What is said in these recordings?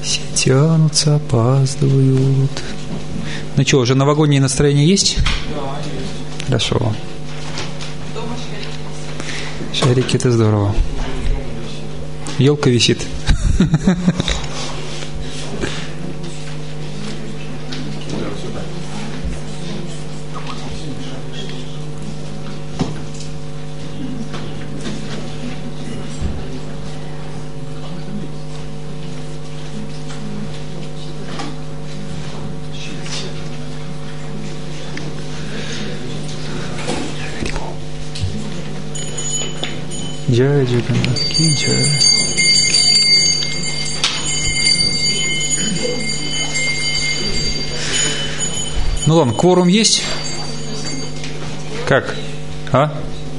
Все тянутся, опаздывают. Ну что, уже новогоднее настроение есть? Да, есть. Хорошо. Шарики, это здорово. Елка висит. Джай Джаганнат ки джай. Ну ладно, кворум есть? Как? А?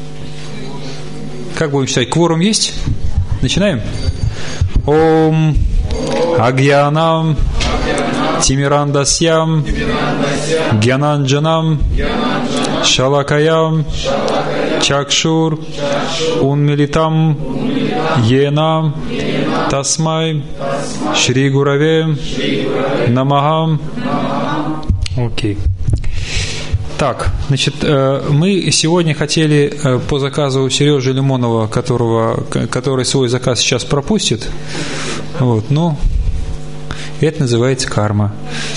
Как будем считать? Кворум есть? Начинаем? Ом Агьянам Тимирандасьям Гьянанджанам Шалакаям Чакшур Унмилитам Енам Тасмай Шри Гураве Намахам. Окей. Так, значит, мы сегодня хотели по заказу Сережи Лимонова, который свой заказ сейчас пропустит. Вот, ну, это называется карма.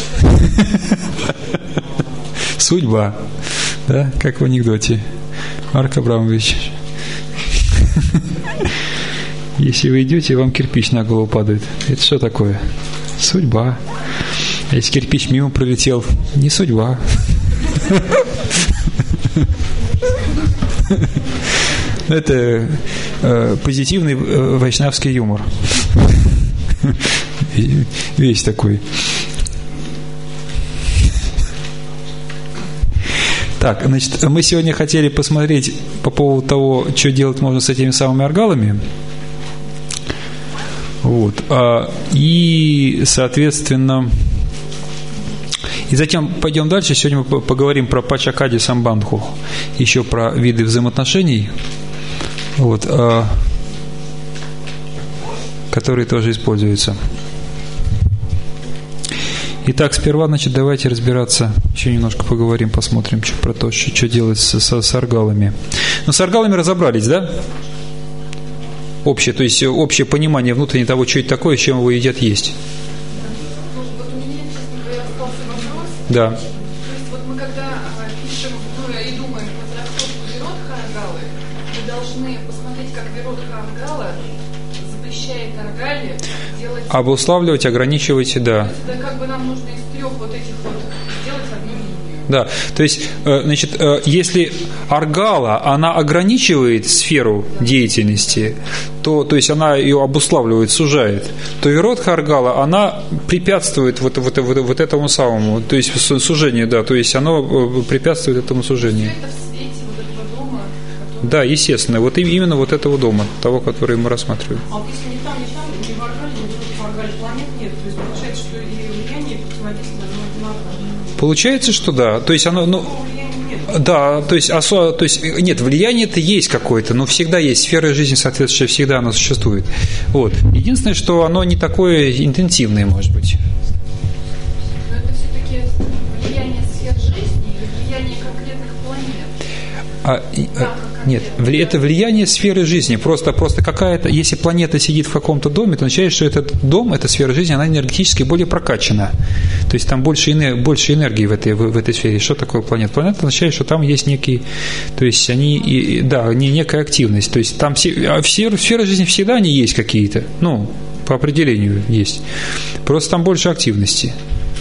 Судьба. Да, как в анекдоте. Марк Абрамович. Если вы идете, вам кирпич на голову падает. Это что такое? Судьба. А если кирпич мимо пролетел, не судьба. Это позитивный вайшнавский юмор. Весь такой. Так, значит, мы сегодня хотели посмотреть по поводу того, что делать можно с этими самыми аргалами. Вот. И, соответственно, и затем пойдем дальше. Сегодня мы поговорим про Пачакади Самбандху, еще про виды взаимоотношений, вот, которые тоже используются. Итак, сперва, значит, давайте разбираться, еще немножко поговорим, посмотрим про то, что делать с аргалами. Но с аргалами разобрались, да? Общее, то есть общее понимание внутреннее того, что это такое, чем его едят есть. Вот у меня, честно говоря, остался вопрос. Да. То есть вот мы когда пишем, и думаем про трактовку Виродха Аргалы, мы должны посмотреть, как Виродха Аргала запрещает аргале делать... Обуславливать, ограничивать, да. То есть это как бы нам нужно из трех вот этих вот сделать одну линию. Да, то есть, значит, если аргала, она ограничивает сферу деятельности, то есть она ее обуславливает, сужает, то виродха аргала, она препятствует вот этому самому, то есть сужению, да, то есть оно препятствует этому сужению. Все это в свете вот этого дома, который... Да, естественно, вот именно вот этого дома, того, который мы рассматриваем. А вот если ни там, ни в аргале, ни в аргале планет нет, то есть получается, что и влияние, и противодействие одно. Получается, что да, то есть оно, ну, да, то есть нет, влияние-то есть какое-то, но всегда есть, сфера жизни соответствующая, всегда она существует. Вот. Единственное, что оно не такое интенсивное, может быть. Но это все-таки влияние сфер жизни или влияние конкретных планет? Нет, это влияние сферы жизни. Просто какая-то, если планета сидит в каком-то доме, то означает, что этот дом, эта сфера жизни, она энергетически более прокачана. То есть там больше энергии в этой сфере. Что такое планета? Планета означает, что там есть некий, то есть они, да, некая активность. То есть там сферы жизни всегда они есть какие-то, ну, по определению есть. Просто там больше активности.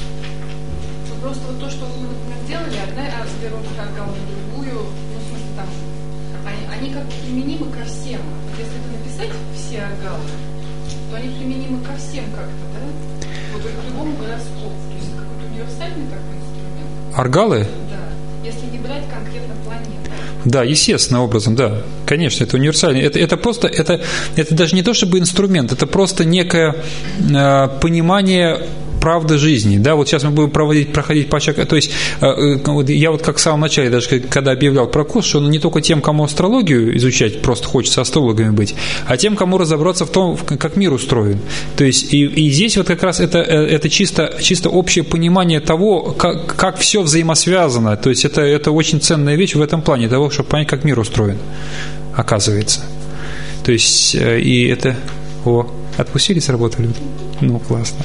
Просто вот то, что мы, например, делали, одна Виродха Аргала на другую, ну, в смысле, там, они как бы применимы ко всем. Вот если это написать все аргалы, то они применимы ко всем как-то, да? Вот к любому гороскопу. То есть какой-то универсальный такой инструмент. Аргалы? Да. Если не брать конкретно планету. Да, естественным образом, да. Конечно, это универсальный. Это просто, это даже не то чтобы инструмент, это просто некое понимание правда жизни. Да, вот сейчас мы будем проходить по шагам. То есть я вот как в самом начале, даже когда объявлял про курс, что не только тем, кому астрологию изучать, просто хочется астрологами быть, а тем, кому разобраться в том, как мир устроен. То есть и здесь вот как раз это чисто общее понимание того, как все взаимосвязано. То есть это очень ценная вещь в этом плане, того, чтобы понять, как мир устроен, оказывается. То есть и это... Отпустили с работы люди? Ну, классно.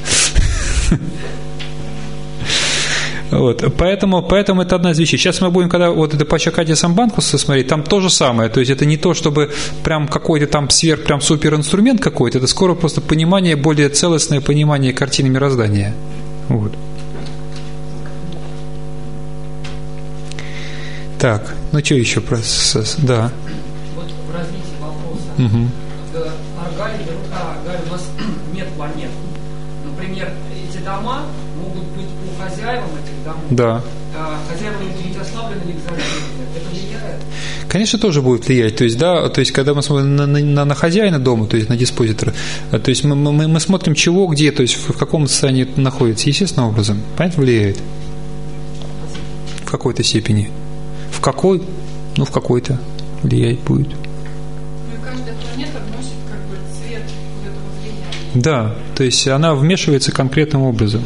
Вот. Поэтому это одна из вещей. Сейчас мы будем, когда вот это по Чакати Самбанкуса смотреть, там то же самое. То есть это не то, чтобы прям какой-то там прям супер инструмент какой-то, это скоро просто понимание, более целостное понимание картины мироздания. Вот. Так, ну что еще про... Да. Вот в развитии вопроса. Угу. Аргаль, у нас нет планет. Например, эти дома могут быть у хозяевам этих домов. Да. Хозяева могут быть ослаблены или экзальтированы. Это влияет? Конечно, тоже будет влиять. То есть когда мы смотрим на хозяина дома, то есть на диспозитора, то есть мы смотрим чего, где, то есть в каком состоянии это находится, естественным образом. Понятно, влияет. В какой-то степени. В какой? Ну, в какой-то влиять будет. Да, то есть она вмешивается конкретным образом.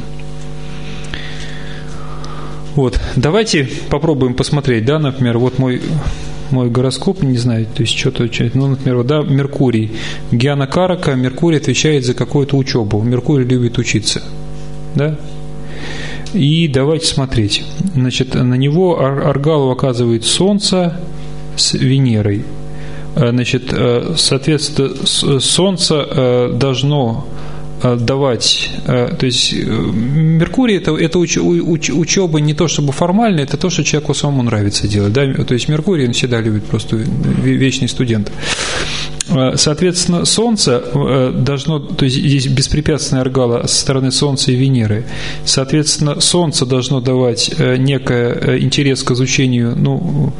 Вот, давайте попробуем посмотреть, да, например, вот мой гороскоп, не знаю, то есть что-то, ну, например, вот, да, Меркурий, Гьяна Карака, Меркурий отвечает за какую-то учебу, Меркурий любит учиться, да, и давайте смотреть, значит, на него Аргалу оказывает Солнце с Венерой. Значит, соответственно, Солнце должно давать, то есть Меркурий это учеба не то чтобы формальная, это то, что человеку самому нравится делать, да? То есть Меркурий он всегда любит, просто вечный студент. Соответственно, Солнце должно, то есть здесь беспрепятственная Аргала со стороны Солнца и Венеры. Соответственно, Солнце должно давать некий интерес к изучению, ну,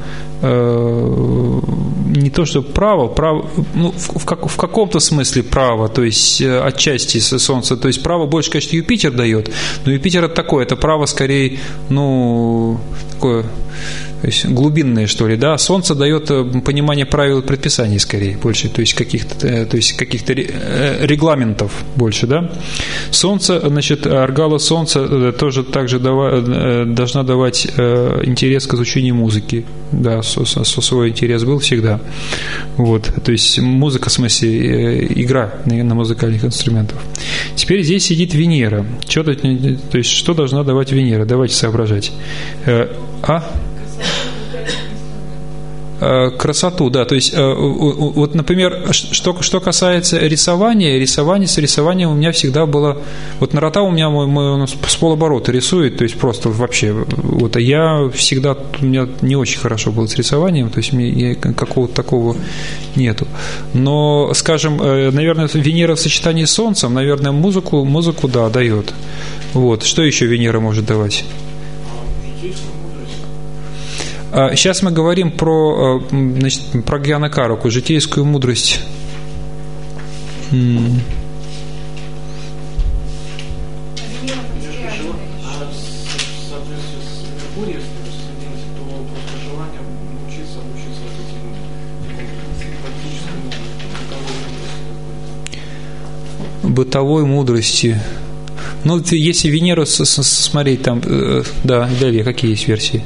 не то что право, ну, в каком-то смысле право, то есть отчасти Солнце, то есть право больше, конечно, Юпитер дает, но Юпитер это такое, это право скорее, ну, такое, то есть глубинное, что ли, да, Солнце дает понимание правил и предписаний скорее больше, то есть каких-то регламентов больше, да. Солнце, значит, Аргала Солнца тоже также должна давать интерес к изучению музыки, да, свой интерес был всегда, вот, то есть музыка, в смысле, игра на музыкальных инструментах. Теперь здесь сидит Венера, то есть что должна давать Венера, давайте соображать. Красоту, да, то есть вот, например, что касается рисования с рисованием у меня всегда было, вот Нарата у меня с полоборота рисует, то есть просто вообще, вот, а я всегда, у меня не очень хорошо было с рисованием, то есть мне какого-то такого нету, но, скажем, наверное, Венера в сочетании с Солнцем, наверное, музыку, да, дает, вот, что еще Венера может давать? Сейчас мы говорим про Гьяна Караку, житейскую мудрость. Бытовой мудрости. Ну, если Венеру смотреть там, да, далее, какие есть версии?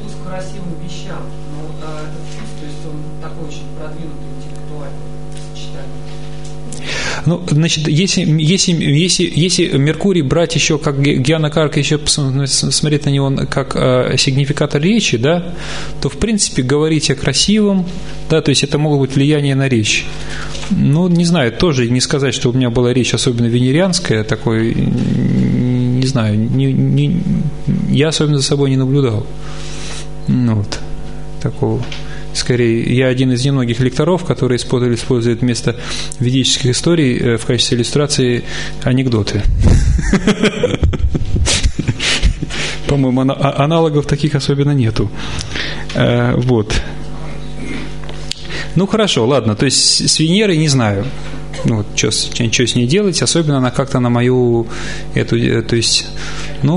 Ну, значит, если Меркурий брать еще как Гьяна Карака, еще смотреть на него как сигнификатор речи, да, то, в принципе, говорить о красивом, да, то есть это могут быть влияние на речь. Ну, не знаю, тоже не сказать, что у меня была речь особенно венерианская, такой, не знаю, я особенно за собой не наблюдал. Ну, вот, такого. Скорее, я один из немногих лекторов, которые используют вместо ведических историй в качестве иллюстрации анекдоты. По-моему, аналогов таких особенно нету. Вот. Ну, хорошо, ладно. То есть с Венерой не знаю. ну, вот, что с ней делать, особенно она как-то на мою эту, то есть, ну,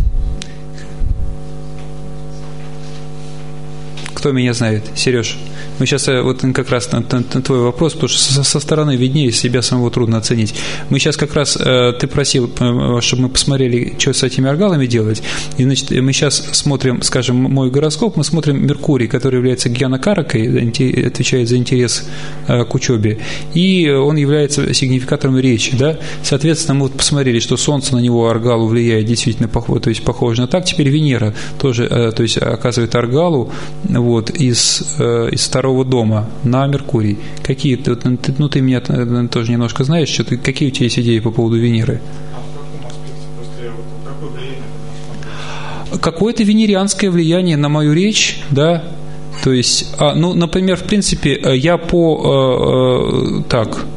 кто меня знает, Сереж? Мы сейчас вот как раз на твой вопрос, потому что со стороны виднее, себя самого трудно оценить. Мы сейчас как раз, ты просил, чтобы мы посмотрели, что с этими аргалами делать. И, значит, мы сейчас смотрим, скажем, мой гороскоп, мы смотрим Меркурий, который является гьяна-каракой, отвечает за интерес к учебе, и он является сигнификатором речи, да. Соответственно, мы вот посмотрели, что Солнце на него, аргалу, влияет действительно, то есть похоже на так. Теперь Венера тоже, то есть оказывает аргалу вот, из второго дома на Меркурий. Какие, ну, ты меня тоже немножко знаешь, что какие у тебя есть идеи по поводу Венеры? А в каком аспекте? Просто вот какое влияние это на? Какое-то венерианское влияние на мою речь, да, то есть, ну, например, в принципе, я так.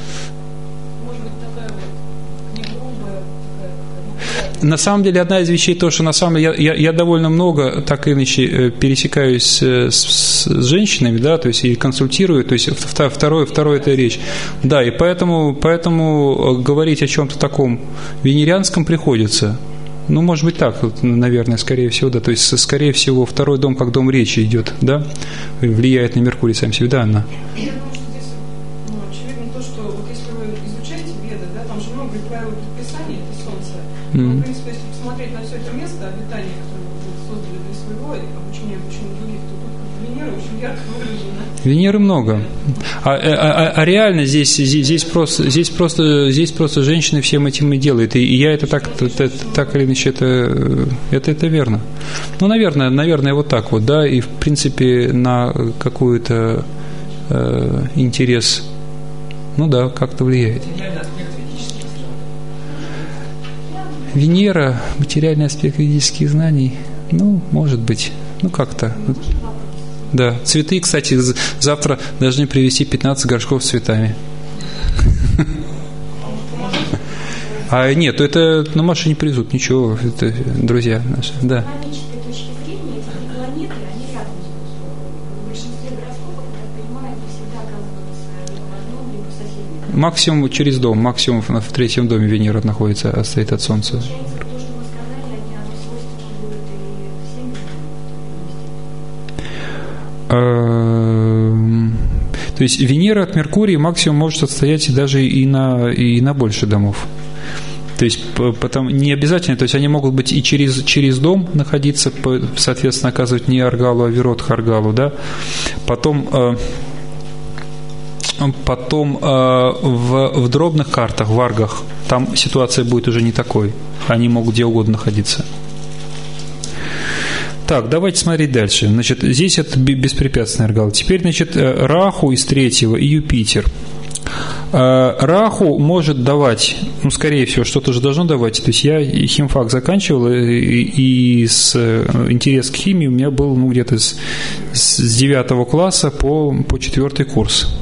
На самом деле, одна из вещей, то, что на самом деле я довольно много, так или иначе, пересекаюсь с женщинами, да, то есть и консультирую, то есть второе это речь. Да, и поэтому говорить о чем-то таком венерианском приходится. Ну, может быть, так, наверное, скорее всего, да. То есть, скорее всего, второй дом, как дом речи идет, да, влияет на Меркурий сам себе, да, Анна? Я думаю, что здесь, ну, очевидно то, что вот если вы изучаете Веды, да, там же много правил предписаний, это Солнце. Но, в принципе, если посмотреть на все это место обитания, которое вы создали для своего обучения других, то тут Венера очень ярко выражена. Венеры много. А реально здесь просто женщины всем этим и делают. И я это так или иначе, это верно. Ну, наверное, вот так вот, да, и в принципе на какой-то интерес, ну да, как-то влияет. Венера, материальный аспект ведических знаний, ну, может быть, ну как-то. Да, цветы, кстати, завтра должны привезти 15 горшков с цветами. А нет, это на машине привезут, ничего, это друзья наши, да. Максимум через дом, максимум в третьем доме Венера находится, стоит от Солнца. То есть Венера от Меркурия максимум может отстоять даже и на больше домов. То есть потом не обязательно, то есть они могут быть и через дом находиться, соответственно, оказывать не аргалу, а вирот аргалу, да. Потом в дробных картах, в варгах, там ситуация будет уже не такой. Они могут где угодно находиться. Так, давайте смотреть дальше. Значит, здесь это беспрепятственный аргал. Теперь, значит, Раху из третьего и Юпитер. Раху может давать, ну, скорее всего, что-то же должно давать. То есть я химфак заканчивал, и с интерес к химии у меня был, ну, где-то с 9 класса по 4 курс.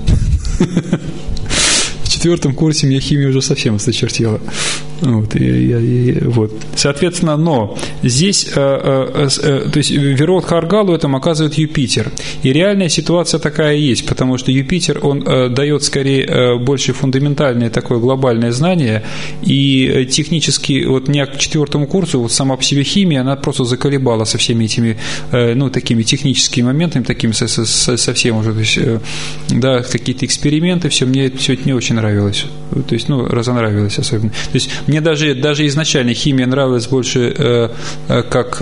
В 4 курсе меня химия уже совсем осточертела. Вот, вот. Соответственно, но здесь, то есть Виродха Аргалу этому оказывает Юпитер. И реальная ситуация такая есть, потому что Юпитер, он дает скорее больше фундаментальное такое глобальное знание, и технически, вот меня к 4 курсу, вот сама по себе химия, она просто заколебала со всеми этими, ну, такими техническими моментами, такими совсем уже, то есть, да, какие-то эксперименты, все, мне все это не очень нравилось. То есть, ну, разонравилось особенно. То есть, мне даже изначально химия нравилась больше как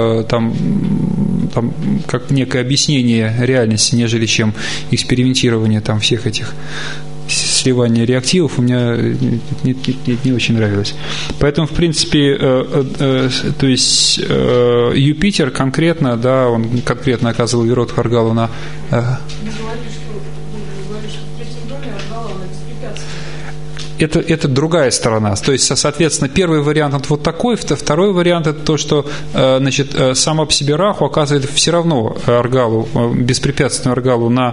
как некое объяснение реальности, нежели чем экспериментирование там всех этих сливания реактивов, у меня не очень нравилось. Поэтому, в принципе, то есть Юпитер конкретно, да, он конкретно оказывал Виродха Аргалу на... это другая сторона. То есть, соответственно, первый вариант это вот такой, второй вариант это то, что значит, сама по себе раху оказывает все равно аргалу, беспрепятственную аргалу на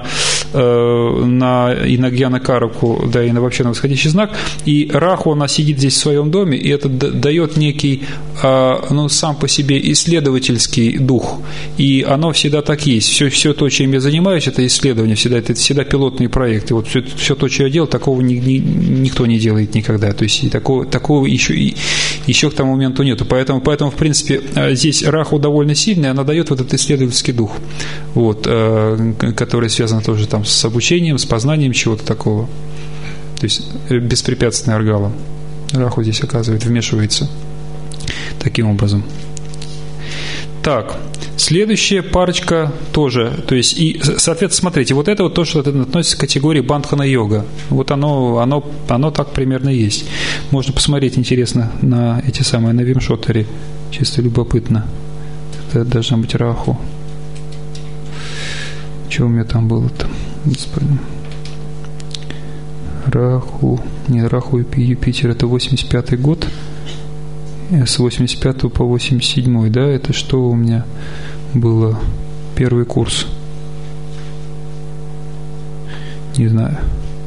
гьяна караку, да, и вообще на восходящий знак. И раху, она сидит здесь в своем доме, и это дает некий, ну, сам по себе исследовательский дух. И оно всегда так есть. Все то, чем я занимаюсь, это исследование, это всегда пилотные проекты. Вот все то, что я делал, такого никто не делает никогда. То есть такого еще к тому моменту нету. Поэтому, в принципе, здесь раху довольно сильная, она дает вот этот исследовательский дух, вот, который связан тоже там с обучением, с познанием чего-то такого. То есть беспрепятственная аргала. Раху здесь оказывает, вмешивается таким образом. Так, следующая парочка тоже, то есть, и, соответственно, смотрите, вот это вот то, что относится к категории бандхана-йога. Вот оно так примерно есть. Можно посмотреть, интересно, на эти самые, на Вимшотаре, чисто любопытно. Это должна быть раху. Что у меня там было-то? Господи. Раху и Юпитер, это 85-й год. С 85 по 87, да, это что у меня было? Первый курс. Не знаю.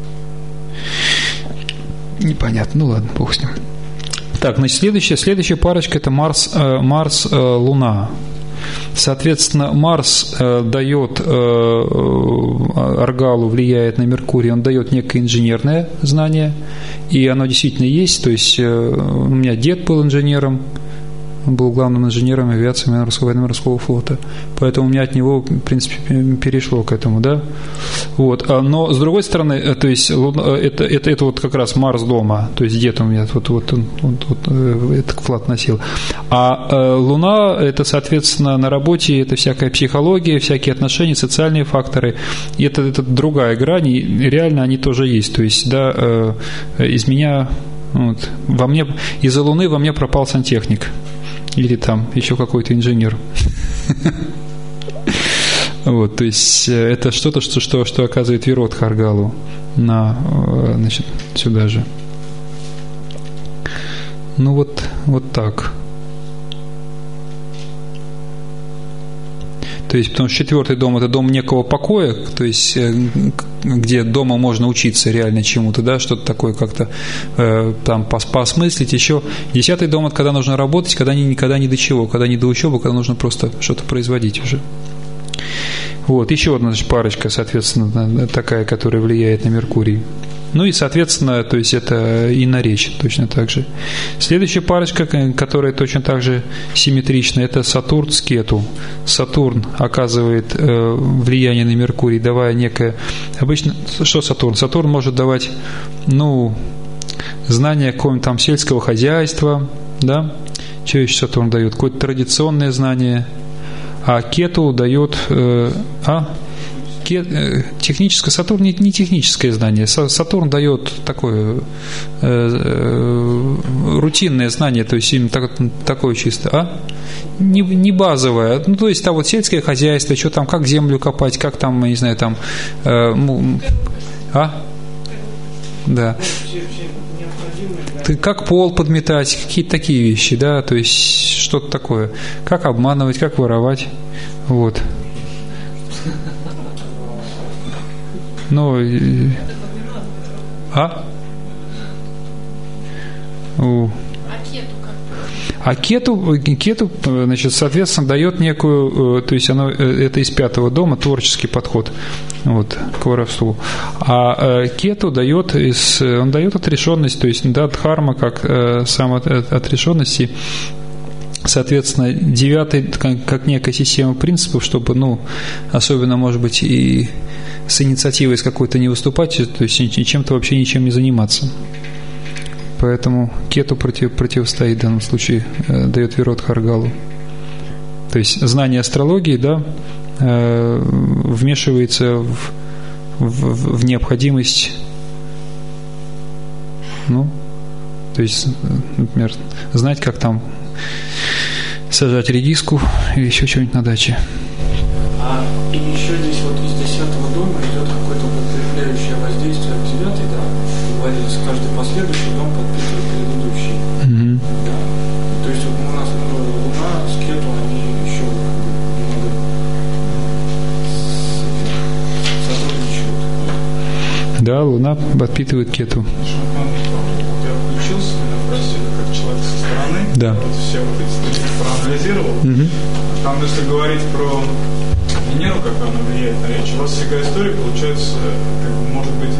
Непонятно, ну ладно, бог с ним. Так, значит, следующая парочка это Марс, Луна. Соответственно, Марс дает аргалу, влияет на Меркурий, он дает некое инженерное знание, и оно действительно есть. То есть у меня дед был инженером, он был главным инженером авиации военно-морского флота, поэтому у меня от него, в принципе, перешло к этому, да. Вот. Но с другой стороны, то есть это вот как раз Марс дома, то есть дед у меня вот он этот вклад носил. А Луна это, соответственно, на работе это всякая психология, всякие отношения, социальные факторы. И это другая грань, и реально они тоже есть. То есть, да, из меня, вот, во мне, из-за Луны во мне пропал сантехник. Или там еще какой-то инженер. Вот, то есть это что-то, что оказывает виродха аргалу на, значит, сюда же. Ну вот так. То есть, потому что 4-й дом – это дом некого покоя, то есть, где дома можно учиться реально чему-то, да, что-то такое как-то там поосмыслить еще. 10-й дом – это когда нужно работать, когда никогда ни до чего, когда не до учебы, когда нужно просто что-то производить уже. Вот, еще одна, значит, парочка, соответственно, такая, которая влияет на Меркурий. Ну и, соответственно, то есть это и на речь точно так же. Следующая парочка, которая точно так же симметрична, это Сатурн с Кету. Сатурн оказывает влияние на Меркурий, давая некое... Обычно, что Сатурн? Сатурн может давать, ну, знания какого-нибудь там сельского хозяйства, да? Что еще Сатурн дает? Какое-то традиционное знание. А Кету дает... Техническое, Сатурн не техническое знание. Сатурн дает такое рутинное знание, то есть именно такое чисто, не базовое. Ну, то есть там вот сельское хозяйство, что там, как землю копать, как там, не знаю, там да. Как пол подметать, какие-то такие вещи, да, то есть что-то такое. Как обманывать, как воровать. Вот. Ну, А кету, значит, соответственно, дает некую, то есть оно, это из 5-го дома, творческий подход, вот, к воровству. А кету дает он дает отрешенность, то есть, да, дхарма как самоотрешенности. Соответственно, 9-й как некая система принципов, чтобы, ну, особенно, может быть, и с инициативой с какой-то не выступать, то есть чем-то вообще ничем не заниматься. Поэтому кету противостоит в данном случае, дает виродха аргалу. То есть знание астрологии, да, вмешивается в необходимость, ну, то есть, например, знать, как там сажать редиску или еще что-нибудь на даче. И еще здесь вот из 10-го дома идет какое-то подкрепляющее воздействие в 9-й, да, говорили, с каждой последующей подпитывает кету. Я включился, меня просили как человек со стороны. Да. Вот все вот эти статьи проанализировал. Там, если говорить про Венеру, как она влияет на речь, у вас всегда история получается, как бы, может быть,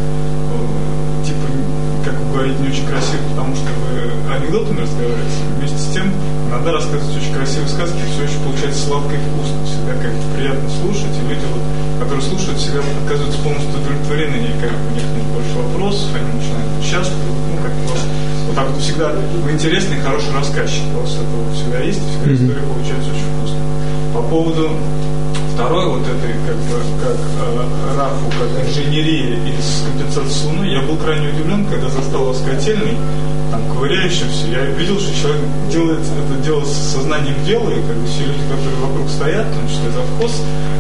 типа, как вы говорите, не очень красиво, потому что вы анекдотами разговариваете. Вместе с тем, иногда рассказывать очень красивые сказки, все очень получается сладко и вкусно. Всегда как-то приятно слушать, и люди, вот, которые слушают, всегда оказываются полностью удовлетворены, и как у них нет больше вопросов, они начинают быть счастливы, как у вас. Вот так вот всегда вы интересный и хороший рассказчик, у вас это всегда есть, всегда история получается очень вкусно. По поводу второй вот этой, как бы, как РАФу, как инженерии из компенсации с Луной, я был крайне удивлен, когда застал вас котельной, там, ковыряющимся. Я видел, что человек делает это дело с сознанием дела, и как бы все люди, которые вокруг стоят, он считает завхоз.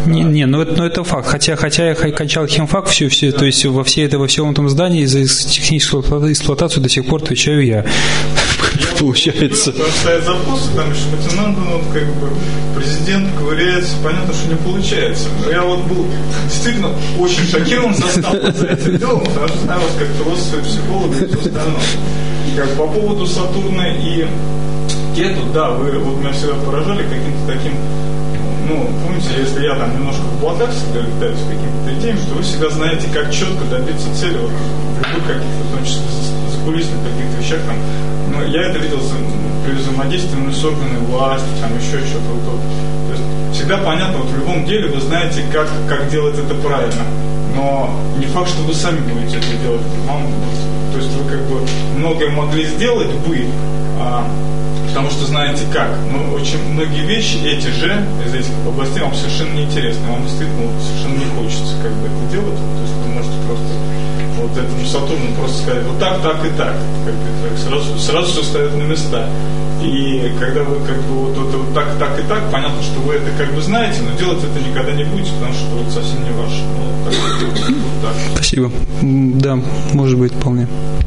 Но это факт. Хотя я кончал химфак, все, да. То есть во всем этом здании за техническую эксплуатацию до сих пор отвечаю я. Получается. Там стоят запросы, там еще лейтенант, как бы президент ковыряется, понятно, что не получается. Но я вот был действительно очень шокирован, застал за этим делом, потому что знаю вас как философа, психолога и все остальное. Как по поводу Сатурна и Кету, да, вы вот меня всегда поражали каким-то таким, помните, если я там немножко в облаках всегда летаю с какими-то идеями, что вы всегда знаете, как четко добиться цели, вот в любых каких-то, в том числе закулисных каких-то вещах, там, я это видел при взаимодействии с органами власти, там еще что-то. То есть всегда понятно, вот в любом деле вы знаете, как делать это правильно. Но не факт, что вы сами будете это делать. То есть вы как бы многое могли сделать потому что знаете как. Но очень многие вещи, эти же, из этих областей вам совершенно неинтересны. Вам действительно совершенно не хочется как бы это делать. То есть вы можете просто вот этому Сатурну просто сказать вот так, так и так. Как бы, сразу все ставят на места. И когда вы как бы вот так, так и так, понятно, что вы это как бы знаете, но делать это никогда не будете, потому что это совсем не ваше. Вот так. Спасибо. Да, может быть, вполне.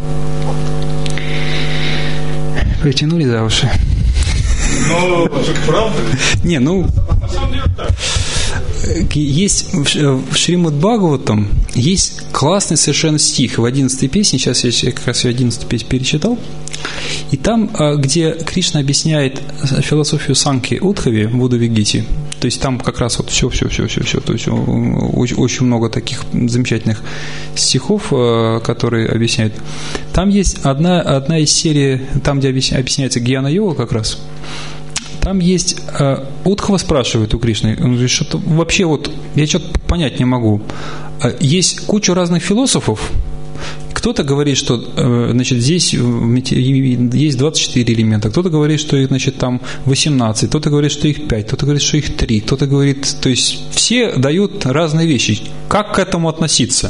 Притянули за уши. Ну, правда? Не, на самом деле так. Есть в Шримад Бхагаватам есть классный совершенно стих в 11-й песне, сейчас я как раз 11-ю песню перечитал, и там, где Кришна объясняет философию Санки Удхави в Удавигите, то есть там как раз вот все, то есть очень много таких замечательных стихов, которые объясняют. Там есть одна из серий, там, где объясняется Гьяна-йога как раз. Там есть, Удхава спрашивает у Кришны, он говорит, что вообще вот, я что-то понять не могу. Есть куча разных философов, кто-то говорит, что, значит, здесь есть 24 элемента, кто-то говорит, что их, значит, там 18, кто-то говорит, что их 5, кто-то говорит, что их 3, кто-то говорит, то есть все дают разные вещи. Как к этому относиться?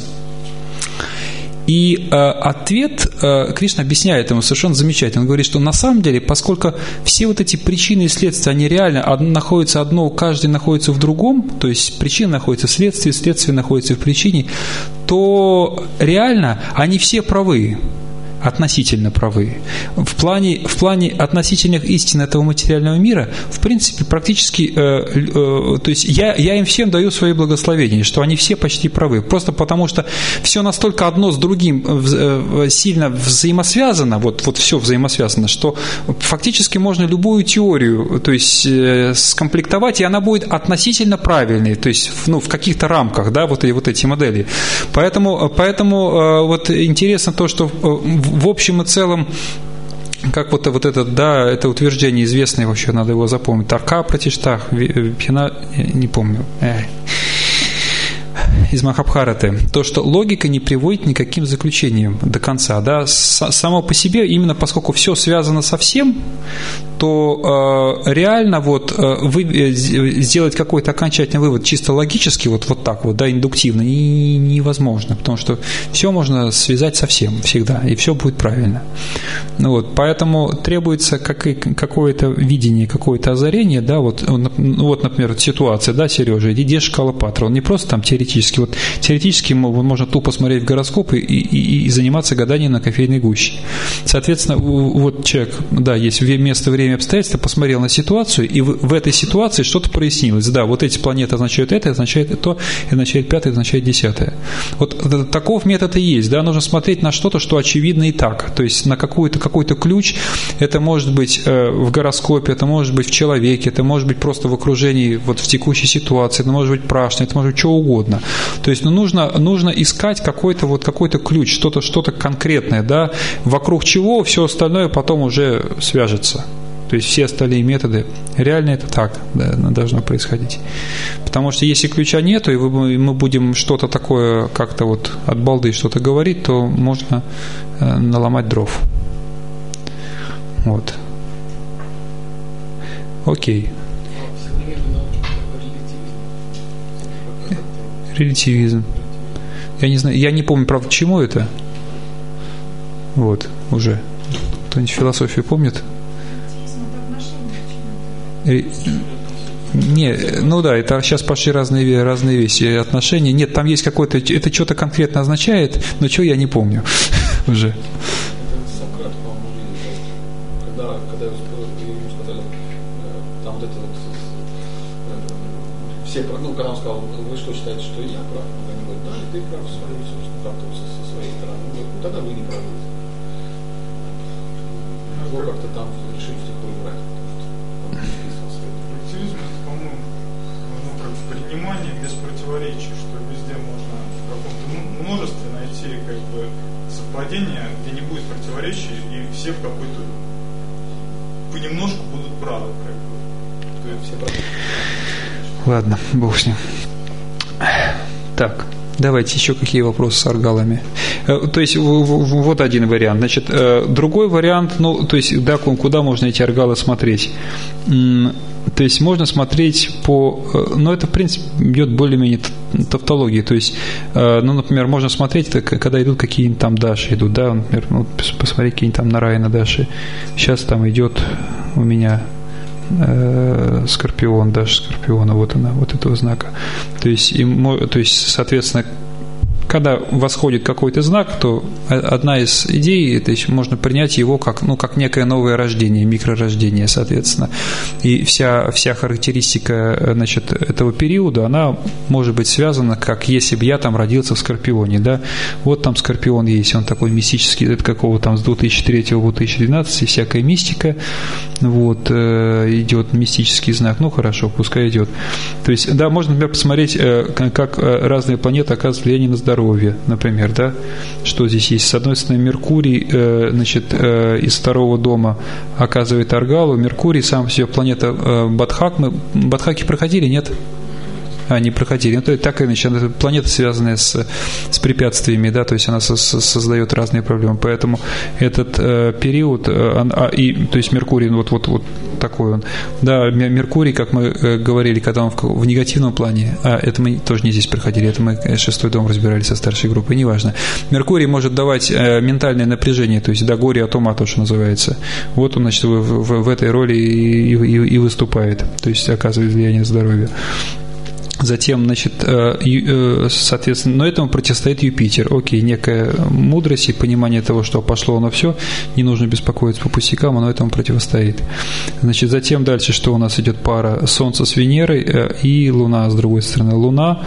И ответ Кришна объясняет ему совершенно замечательно. Он говорит, что на самом деле, поскольку все вот эти причины и следствия, они реально находятся каждый находится в другом, то есть причина находится в следствии, следствие находится в причине, то реально они все правы. Относительно правы. В плане относительных истин этого материального мира, в принципе, практически, то есть я им всем даю свои благословения, что они все почти правы. Просто потому, что все настолько одно с другим сильно взаимосвязано, вот все взаимосвязано, что фактически можно любую теорию, то есть скомплектовать, и она будет относительно правильной, то есть в каких-то рамках, да, вот эти модели. Поэтому вот интересно то, что в общем и целом, как вот это, да, это утверждение известное, вообще надо его запомнить. Тарка Пратиштах, Пхина, не помню, из Махабхараты, то, что логика не приводит ни к каким заключениям до конца, да, само по себе, именно поскольку все связано со всем, то реально сделать какой-то окончательный вывод чисто логически, вот так вот, да, индуктивно, невозможно, потому что все можно связать со всем всегда, и все будет правильно. Поэтому требуется какое-то видение, какое-то озарение, да, например, ситуация, да, Сережа, идешь к Калапатру, он не просто там теоретически, теоретически можно тупо смотреть в гороскоп и заниматься гаданием на кофейной гуще. Соответственно, человек, да, есть место, время, другими обстоятельствами, посмотрел на ситуацию, и в этой ситуации что-то прояснилось. Да, вот эти планеты означают это, означает то, означает пятое, означает десятое. Вот таков метод и есть. Да, нужно смотреть на что-то, что очевидно и так. То есть на какой-то ключ. Это может быть в гороскопе, это может быть в человеке, это может быть просто в окружении, вот в текущей ситуации, это может быть прашно, это может быть что угодно. То есть нужно искать какой-то ключ, что-то конкретное, да, вокруг чего все остальное потом уже свяжется. То есть все остальные методы, реально это так, да, должно происходить. Потому что если ключа нету, и мы будем что-то такое как-то вот от балды что-то говорить, то можно наломать дров. Вот. Окей. Релятивизм. Я не знаю, я не помню, правда, к чему это. Вот, уже. Кто-нибудь философию помнит? Не, ну да, это сейчас пошли разные вещи, отношения. Нет, там есть какое-то, это что-то конкретно означает, но что я не помню уже. Это Сократ, по-моему, когда ему сказали, там вот это вот, все, ну, когда он сказал, вы что считаете, что я прав? Они говорят, да, ты прав, смотри, собственно, прав со своей стороны. Ну, тогда вы не правы. Его как-то там решили в такой брать. Коллективизм, это, по-моему, как принимание без противоречий, что везде можно в каком-то множестве найти как бы совпадение, где не будет противоречий, и все в какой-то понемножку будут правы, как бы. То есть все правы. Ладно, бог с ним. Так, давайте еще какие вопросы с аргалами. То есть вот один вариант. Значит, другой вариант, ну, то есть, да, куда можно эти аргалы смотреть? То есть можно смотреть ну, это, в принципе, идет более-менее тавтологии. То есть, ну, например, можно смотреть, когда идут какие-нибудь там даши идут, да, например, ну, посмотреть какие-нибудь там Нараяна даши. Сейчас там идет у меня Скорпион, Даша Скорпиона, вот она, вот этого знака. То есть, соответственно, когда восходит какой-то знак, то одна из идей, то есть можно принять его как некое новое рождение, микророждение, соответственно. И вся характеристика, значит, этого периода, она может быть связана, как если бы я там родился в Скорпионе, да. Вот там Скорпион есть, он такой мистический, это какого там с 2003 по 2012, всякая мистика, вот, идет мистический знак, ну хорошо, пускай идет. То есть, да, можно, например, посмотреть, как разные планеты оказывают влияние на здоровье, например, да, что здесь есть. С одной стороны, Меркурий, значит, из второго дома оказывает аргалу. Меркурий сам все планета Бадхак. Мы Бадхаки проходили, нет? Не проходили. Ну, то есть, так и иначе, планета, связанная с препятствиями, да, то есть она создает разные проблемы. Поэтому этот период, то есть Меркурий, вот такой он. Да, Меркурий, как мы говорили, когда он в негативном плане, это мы тоже не здесь проходили, это мы шестой дом разбирали со старшей группой, неважно. Меркурий может давать ментальное напряжение, то есть, да, горе от ума, то, что называется. Вот он, значит, в этой роли и выступает, то есть оказывает влияние на здоровье. Затем, значит, соответственно, но этому противостоит Юпитер. Окей, некая мудрость и понимание того, что пошло оно все, не нужно беспокоиться по пустякам, оно этому противостоит. Значит, затем дальше, что у нас идет пара Солнца с Венерой и Луна с другой стороны. Луна,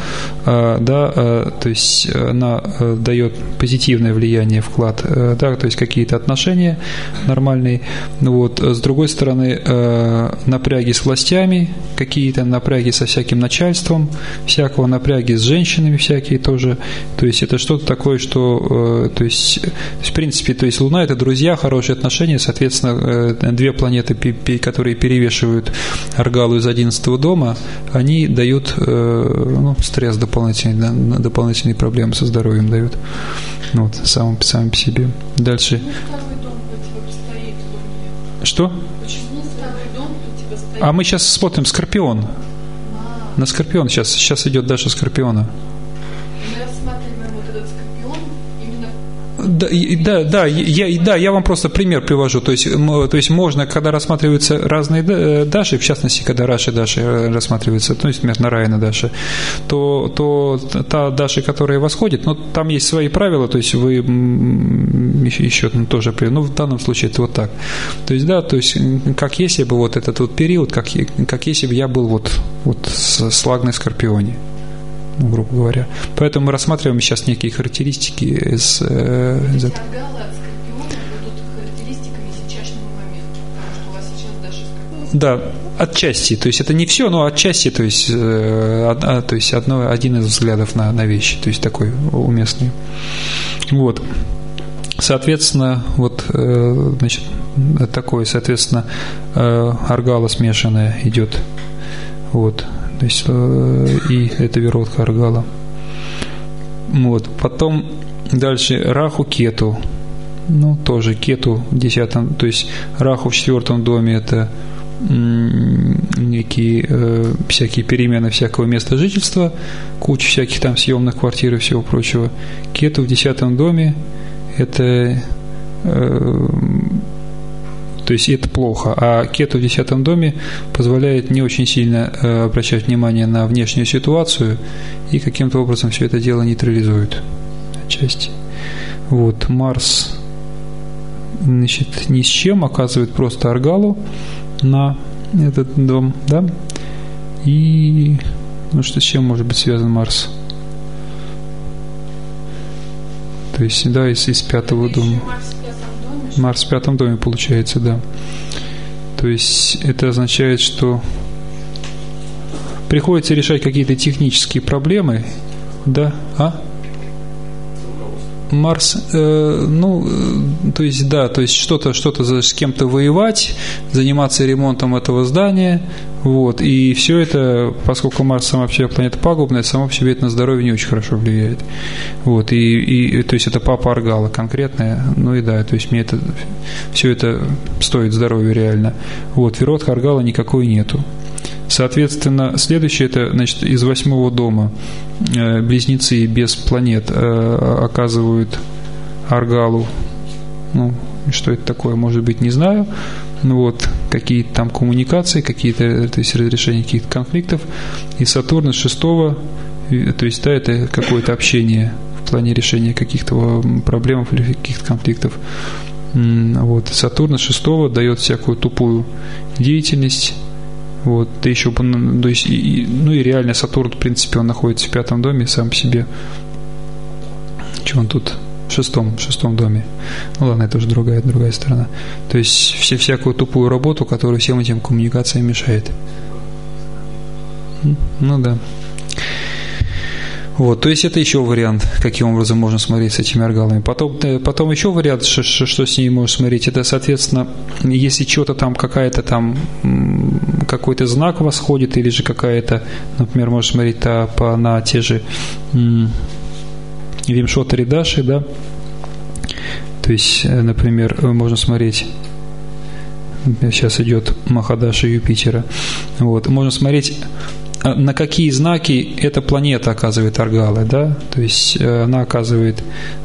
да, то есть она дает позитивное влияние, вклад, да, то есть какие-то отношения нормальные. Вот. С другой стороны, напряги с властями, какие-то напряги со всяким начальством, всякого, напряги с женщинами всякие тоже. То есть это что-то такое, что то есть в принципе, то есть Луна — это друзья, хорошие отношения, соответственно, две планеты, которые перевешивают аргалу из 11-го дома, они дают стресс дополнительный, да, дополнительные проблемы со здоровьем дают. Вот, сам по себе. Дальше. Что? Почему второй дом противостоит? А мы сейчас смотрим Скорпион. На Скорпион сейчас идет Даша Скорпиона. Мы рассматриваем вот этот Скорпион именно... я вам просто пример привожу. То есть можно, когда рассматриваются разные даши, в частности, когда Раши даши рассматриваются, то есть, например, Нараяна даши, то та даши, которая восходит, но там есть свои правила, то есть вы еще тоже, ну, в данном случае это вот так. То есть, да, то есть, как если бы вот этот вот период, как если бы я был вот с Лагной Скорпионе, ну, грубо говоря. Поэтому мы рассматриваем сейчас некие характеристики из Аргалы от Скорпиона будут характеристиками сейчасшнего момента, потому что у вас сейчас даже Скорпион. Да, отчасти, то есть это не все, но отчасти, то есть один из взглядов на вещи, то есть такой уместный. Вот. Соответственно, вот, значит, такое, соответственно, аргала смешанная идет. Вот. То есть, и это Виродха аргала. Вот. Потом дальше Раху Кету. Ну, тоже Кету в 10-м, то есть Раху в 4-м доме это некие всякие перемены всякого места жительства, куча всяких там съемных квартир и всего прочего. Кету в 10-м доме это то есть это плохо, а Кету в 10-м доме позволяет не очень сильно обращать внимание на внешнюю ситуацию и каким-то образом все это дело нейтрализует отчасти. Вот, Марс, значит, ни с чем оказывает просто аргалу на этот дом, да? И, ну, что с чем может быть связан Марс? То есть, да, из 5-го дома. Марс в 5-м доме получается, да. То есть это означает, что приходится решать какие-то технические проблемы, да, Марс, то есть, да, то есть что-то с кем-то воевать, заниматься ремонтом этого здания, вот, и все это, поскольку Марс сама вообще планета пагубная, само по себе это на здоровье не очень хорошо влияет, вот, и то есть это папа аргала конкретная, ну и да, то есть мне это, все это стоит здоровья реально, вот, Виродха аргала никакой нету. Соответственно, следующее это, значит, из 8-го дома близнецы без планет оказывают аргалу. Ну, что это такое, может быть, не знаю. Ну вот, какие-то там коммуникации, какие-то, то есть разрешение каких-то конфликтов. И Сатурн из 6-го, то есть, да, это какое-то общение в плане решения каких-то проблем или каких-то конфликтов. Вот, Сатурн из 6-го дает всякую тупую деятельность. Вот, да еще, то есть, ну и реально Сатурн, в принципе, он находится в 5-м доме сам по себе. Что он тут? В шестом доме. Ну ладно, это уже другая сторона. То есть всякую тупую работу, которая всем этим коммуникациям мешает. Ну да. Вот, то есть это еще вариант, каким образом можно смотреть с этими аргалами. Потом еще вариант, что с ней можно смотреть, это, соответственно, если что-то там, какой-то знак восходит, или же какая-то, например, можно смотреть на те же Вимшотари Даши, да, то есть, например, можно смотреть, сейчас идет Махадаша Юпитера, вот, можно смотреть, на какие знаки эта планета оказывает аргалы, да, то есть она оказывает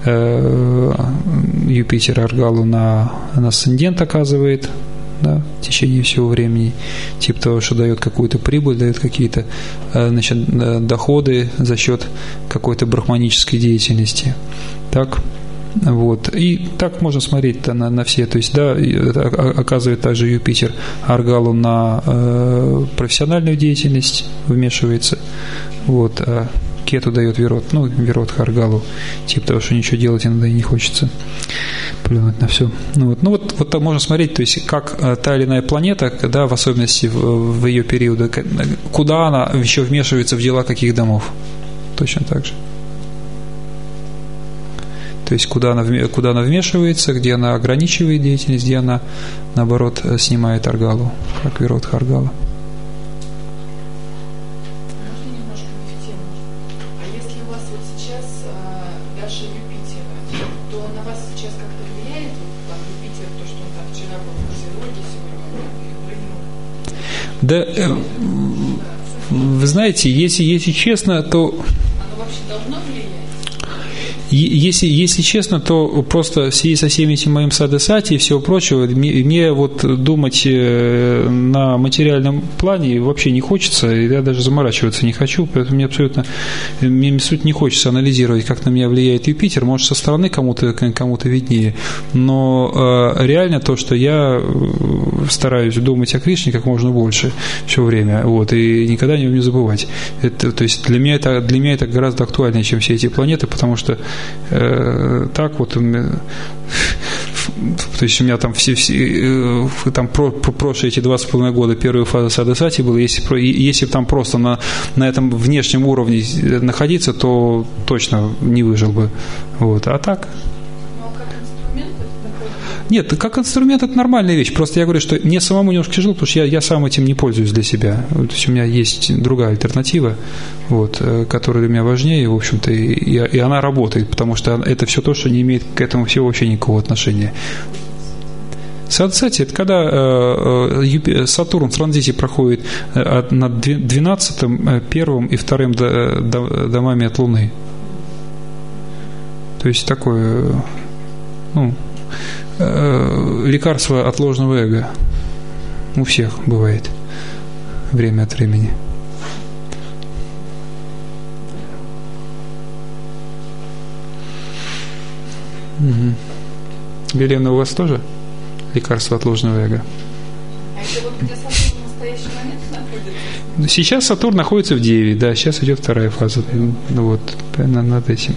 Юпитер аргалу на асцендент оказывает, да, в течение всего времени, типа того, что дает какую-то прибыль, дает какие-то, значит, доходы за счет какой-то брахманической деятельности, так. Вот. И так можно смотреть на все. То есть, да, оказывает также Юпитер аргалу на профессиональную деятельность, вмешивается. Вот. А Кету дает Виродха аргалу, типа того, что ничего делать иногда и не хочется. Плюнуть на все. Ну вот так можно смотреть, то есть, как та или иная планета, да, в особенности в ее периоды, куда она еще вмешивается в дела каких домов. Точно так же. То есть, куда она вмешивается, где она ограничивает деятельность, где она, наоборот, снимает аргалу, как Виродха аргала. Можно немножко не в тему? А если у вас вот сейчас Даша Юпитера, то на вас сейчас как-то влияет там Юпитер, то, что он там вчера был в Козероге, сегодня он Да, вы знаете, если честно, то... Оно вообще должно влиять? Если честно, то просто в связи со всеми этим моим садесати и всего прочего, мне вот думать на материальном плане вообще не хочется, и я даже заморачиваться не хочу, поэтому мне абсолютно не хочется анализировать, как на меня влияет Юпитер, может, со стороны кому-то виднее, но реально то, что я стараюсь думать о Кришне как можно больше все время, вот, и никогда о нем не забывать. То есть для меня это гораздо актуальнее, чем все эти планеты, потому что так вот то есть у меня там там прошлые эти 2,5 года первая фаза садесати была, если там просто на этом внешнем уровне находиться, то точно не выжил бы. Вот. А так? Нет, как инструмент это нормальная вещь. Просто я говорю, что мне самому немножко тяжело, потому что я сам этим не пользуюсь для себя. То есть у меня есть другая альтернатива, вот, которая для меня важнее, в общем-то, и она работает, потому что это все то, что не имеет к этому всего вообще никакого отношения. Садесати – это когда Сатурн в транзите проходит над 12-м, 1-м и 2-м домами от Луны. То есть такое, лекарство от ложного эго. У всех бывает время от времени. Угу. Елена, у вас тоже лекарство от ложного эго? А это вот где Сатурн в настоящий момент находится? Сейчас Сатурн находится в Деве, да, сейчас идет вторая фаза. Вот, над этим.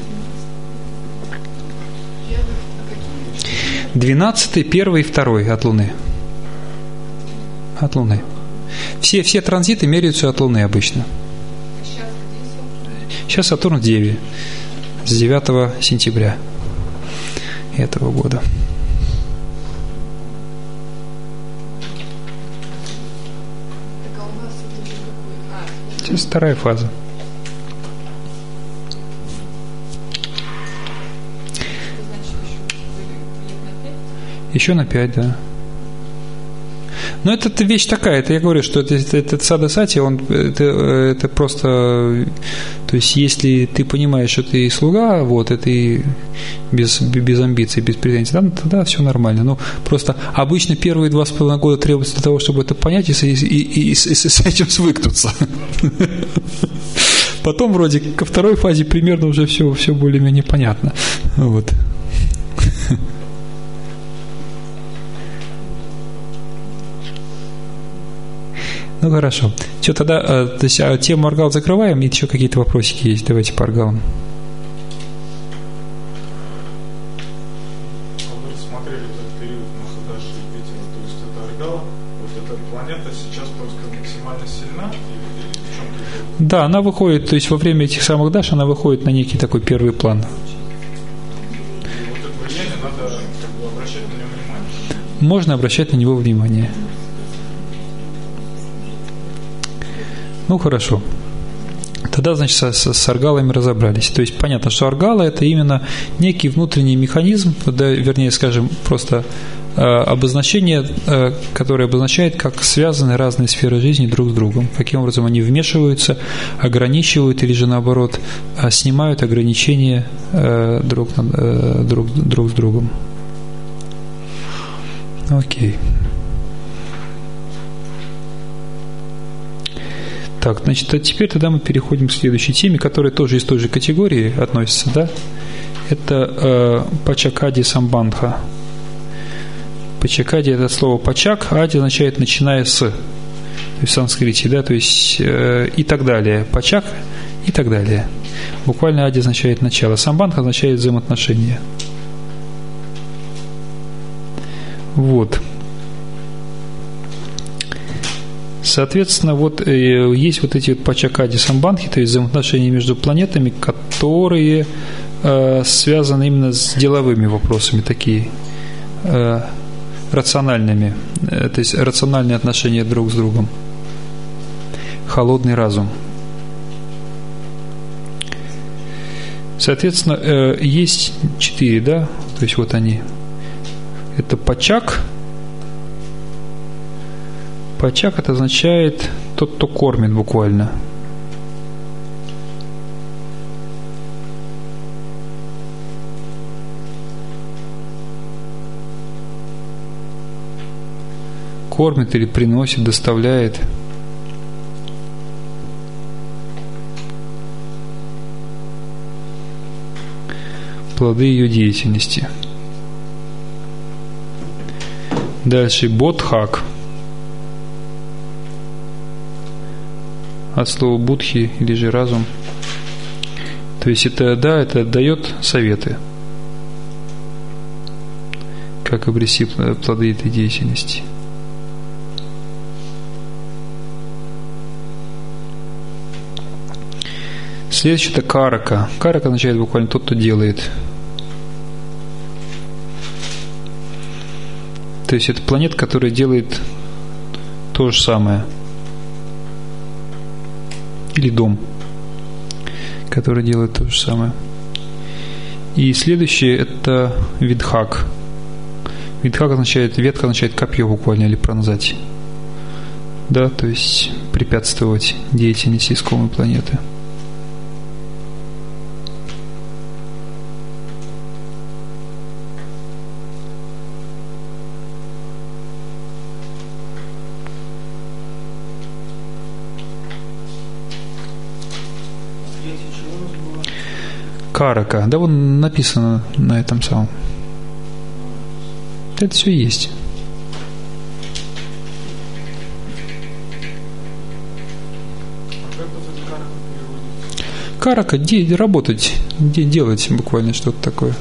12-й, 1-й и 2-й от Луны. От Луны. Все транзиты меряются от Луны обычно. Сейчас Сатурн в Деве. С 9 сентября этого года. Сейчас вторая фаза. Еще на 5, да. Но это вещь такая, это я говорю, что это садесати, это просто, то есть если ты понимаешь, что ты слуга, вот, это и без амбиций, без претензий, да, тогда все нормально. Но просто обычно первые 2,5 года требуется для того, чтобы это понять и с этим свыкнуться. Потом вроде ко второй фазе примерно уже все более-менее понятно. Вот. Ну хорошо. Что тогда, то есть, тему Аргал закрываем, и еще какие-то вопросики есть? Давайте по Аргалам. Вы рассмотрели этот период Махадаши и Юпитера, то есть это Аргала, вот эта планета сейчас просто максимально сильна, или в чем-то? Да, она выходит, то есть во время этих самых даш она выходит на некий такой первый план. И вот это влияние надо как бы обращать на него внимание. Можно обращать на него внимание. Ну, хорошо. Тогда, значит, с аргалами разобрались. То есть, понятно, что аргала – это именно некий внутренний механизм, да, вернее, скажем, просто обозначение, которое обозначает, как связаны разные сферы жизни друг с другом. Каким образом они вмешиваются, ограничивают или же, наоборот, снимают ограничения друг с другом. Окей. Так, значит, а теперь тогда мы переходим к следующей теме, которая тоже из той же категории относится, да? Это пачакади самбандха. Пачакади – это слово пачак, ади означает начиная с, то есть в санскрите, да, то есть и так далее. Пачак и так далее. Буквально ади означает начало. Самбандха означает взаимоотношения. Вот. Соответственно, вот есть вот эти вот пачакади самбандхи, то есть взаимоотношения между планетами, которые связаны именно с деловыми вопросами, такие рациональными, то есть рациональные отношения друг с другом. Холодный разум. Соответственно, есть 4, да, то есть вот они. Это пачак. Пачак это означает тот, кто кормит буквально. кормит или приносит, доставляет. Плоды ее деятельности. Дальше бодхак. От слова будхи или же разум. То есть это дает советы, как обрести плоды этой деятельности. Следующее это карака. Карака означает буквально тот, кто делает. То есть это планета, которая делает то же самое. Или дом, который делает то же самое. И следующее это видхак. Видхак означает, ветка означает копье буквально, или пронзать. Да, то есть препятствовать деятельности искомой планеты. Карака. Да, вон написано на этом самом. Это все есть. Карака, работать, делать буквально что-то такое.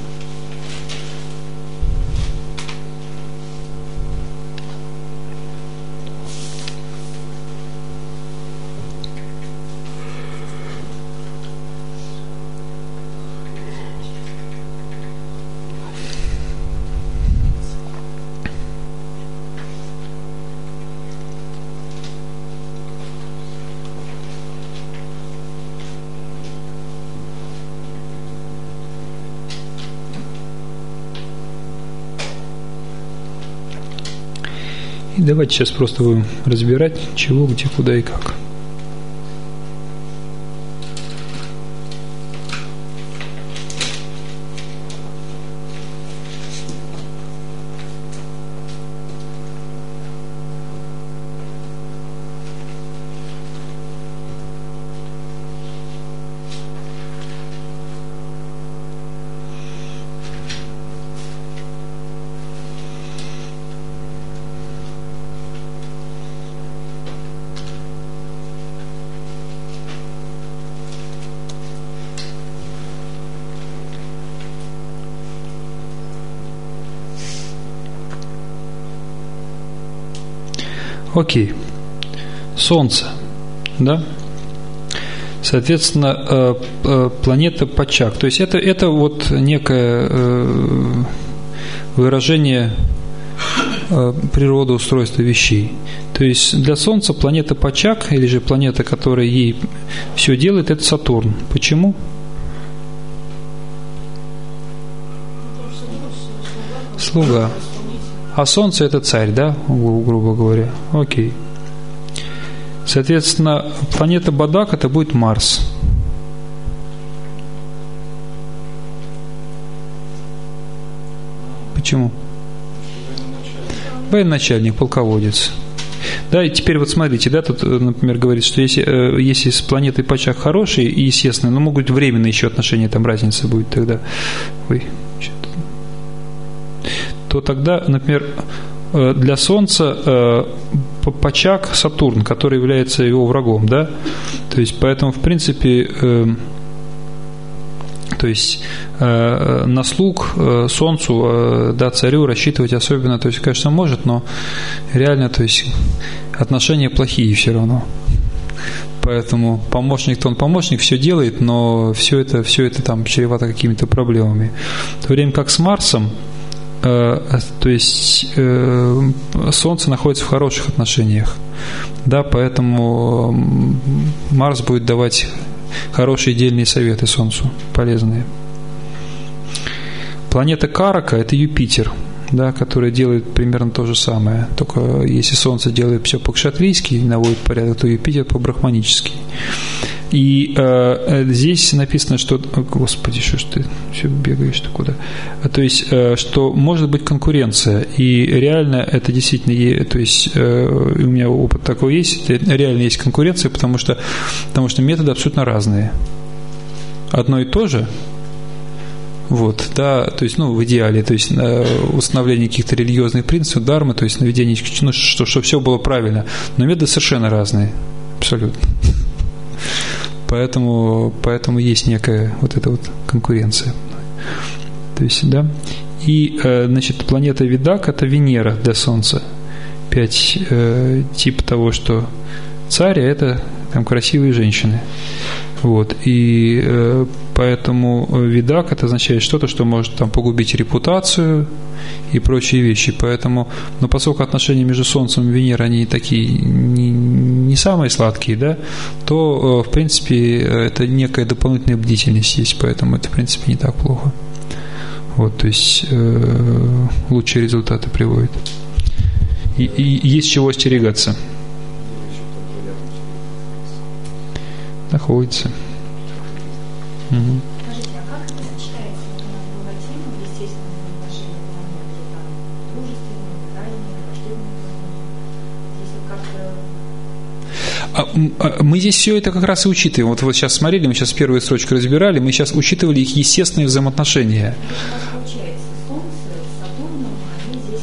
И давайте сейчас просто будем разбирать, чего, где, куда и как. Окей. Солнце. Да? Соответственно, планета Пачак. То есть это вот некое выражение природоустройства вещей. То есть для Солнца планета Пачак, или же планета, которая ей все делает, это Сатурн. Почему? Слуга. А Солнце это царь, да, грубо говоря. Окей. Соответственно, планета Бадак это будет Марс. Почему? Военачальник, полководец. Да, и теперь вот смотрите, да, тут, например, говорит, что если с планетой Пачак хорошие и естественные, но могут быть временные еще отношения, там разница будет тогда. То тогда, например, для Солнца Пачак Сатурн, который является его врагом, да, то есть поэтому в принципе, то есть на слуг Солнцу, да, царю рассчитывать особенно, то есть, конечно, может, но реально, то есть отношения плохие все равно. Поэтому помощник-то он помощник, все делает, но все это там чревато какими-то проблемами. В то время как с Марсом, то есть Солнце находится в хороших отношениях, да, поэтому Марс будет давать хорошие дельные советы Солнцу, полезные. Планета Карака это Юпитер, да, который делает примерно то же самое, только если Солнце делает все по-кшатрийски, наводит порядок, то Юпитер по-брахманически. И здесь написано, что... Господи, что ж ты все бегаешь-то куда? То есть, что может быть конкуренция. И реально это действительно... То есть, у меня опыт такой есть. Реально есть конкуренция, потому что методы абсолютно разные. Одно и то же, вот, да, то есть, в идеале, то есть, установление каких-то религиозных принципов, дармы, то есть, наведение, что все было правильно, но методы совершенно разные, абсолютно. Поэтому есть некая вот эта вот конкуренция. То есть, да. И, значит, планета Видак – это Венера для Солнца. 5 тип того, что царь – это там красивые женщины. Вот. И поэтому Видак – это означает что-то, что может там погубить репутацию и прочие вещи. Поэтому, но поскольку отношения между Солнцем и Венерой, они такие не самые сладкие, да, то, в принципе, это некая дополнительная бдительность есть, поэтому это, в принципе, не так плохо. Вот, то есть, лучшие результаты приводит. И есть чего остерегаться. Находится. Угу. Скажите, а как это сочетается? Вот у нас была тема естественного отношения планеты, там, дружественные, нейтральные, враждебные. Здесь вот как-то... Мы здесь все это как раз и учитываем. Вот сейчас смотрели, мы сейчас первую строчку разбирали, мы сейчас учитывали их естественные взаимоотношения. У нас получается, Солнце с Сатурном, они здесь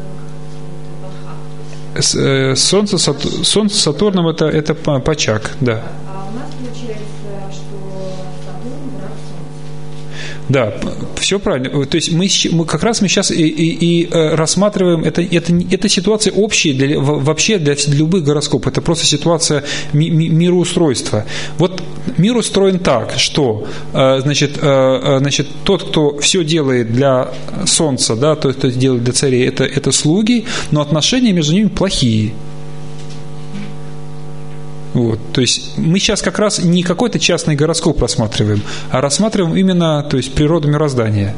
как бы Солнце с Сатурном это почак, да. А у нас получается, что Сатурн враг Солнца. Да, все правильно. То есть мы сейчас и рассматриваем это ситуация общая вообще для любых гороскопов. Это просто ситуация мироустройства. Вот мир устроен так, что значит, тот, кто все делает для Солнца, да, тот, кто делает для царей, это слуги, но отношения между ними плохие. Вот, то есть мы сейчас как раз не какой-то частный гороскоп рассматриваем, а рассматриваем именно, то есть, природу мироздания.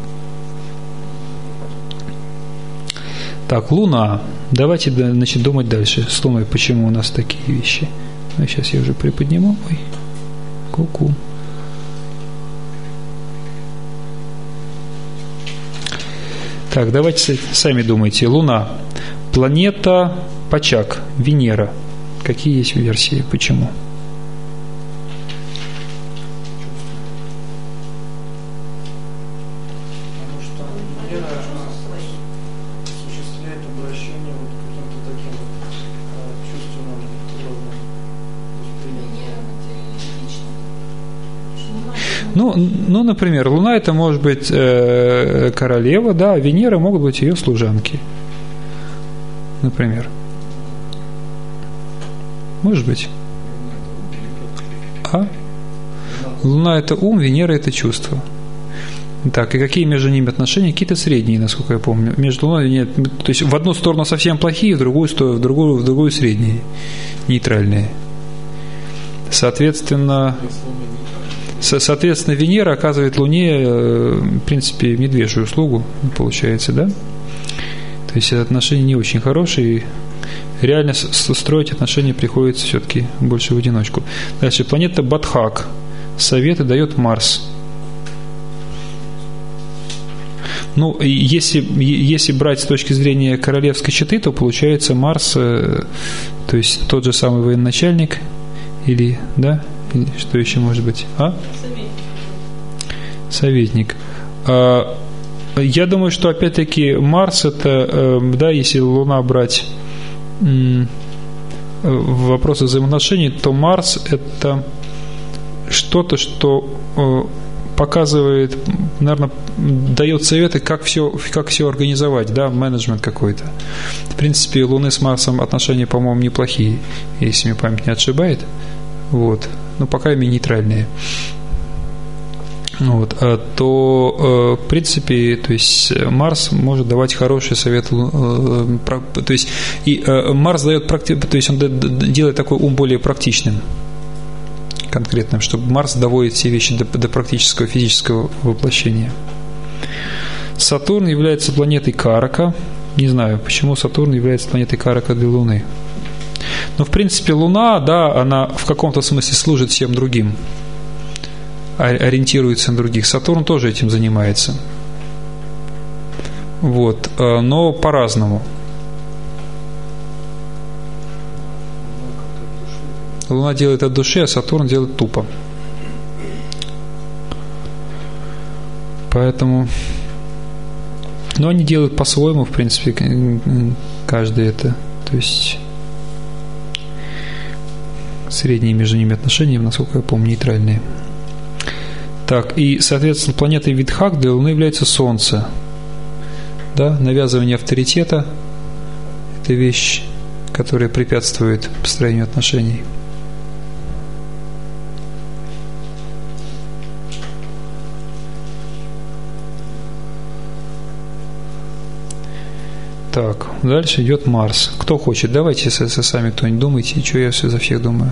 Так, Луна. Давайте, значит, думать дальше. С Луной, почему у нас такие вещи. Ну, сейчас я уже приподниму. Ой, ку-ку. Так, давайте сами думайте. Луна. Планета Почак, Венера. Какие есть версии? Почему? Потому что Венера осуществляет обращение вот к каким-то таким чувственным уровням. Ну, например, Луна это может быть королева, да, а Венера могут быть ее служанки. Например. Может быть. А? Луна – это ум, Венера – это чувство. Так, и какие между ними отношения? Какие-то средние, насколько я помню. Между Луной и Венерой, то есть в одну сторону совсем плохие, в другую средние, нейтральные. Соответственно, Венера оказывает Луне, в принципе, медвежью услугу, получается, да? То есть отношения не очень хорошие. Реально строить отношения приходится все-таки больше в одиночку. Дальше. Планета Бадхак. Советы дает Марс. Ну, если брать с точки зрения королевской четы, то получается Марс, то есть тот же самый военачальник, или, да? Или что еще может быть? А? Советник. Я думаю, что опять-таки Марс это, да, если Луна брать вопросы взаимоотношений, то Марс это что-то, что показывает, наверное, дает советы, как все организовать, да, менеджмент какой-то. В принципе, Луны с Марсом отношения, по-моему, неплохие, если мне память не отшибает. Вот. Ну, по крайней мере, нейтральные. Вот, то, в принципе, то есть Марс может давать хороший совет, то есть и Марс дает, то есть он делает такой ум более практичным, конкретным, чтобы Марс доводит все вещи до практического физического воплощения. Сатурн является планетой Карака. Не знаю, почему Сатурн является планетой Карака для Луны. Но, в принципе, Луна, да, она в каком-то смысле служит всем другим, ориентируется на других. Сатурн тоже этим занимается. Вот, но по-разному. Луна делает от души, а Сатурн делает тупо. Поэтому... Но они делают по-своему, в принципе, каждый это. То есть средние между ними отношения, насколько я помню, нейтральные. Так, и, соответственно, планетой Видхак для Луны является Солнце. Да, навязывание авторитета – это вещь, которая препятствует построению отношений. Так, дальше идет Марс. Кто хочет? Давайте сами кто-нибудь думайте, что я все за всех думаю.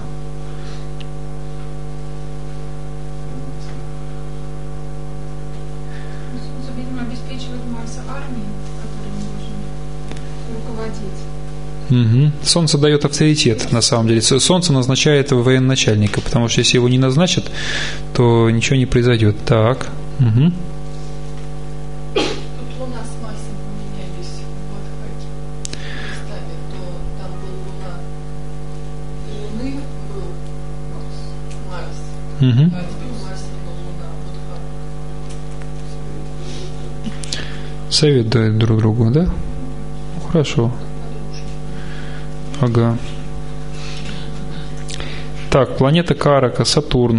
Солнце, видимо, обеспечивает Марса армией, которой он должен руководить. Угу. Солнце дает авторитет, на самом деле. Солнце назначает военачальника, потому что если его не назначат, то ничего не произойдет. Так. Угу. Угу. Совет дают друг другу, да? Хорошо. Ага. Так, планета Карака, Сатурн.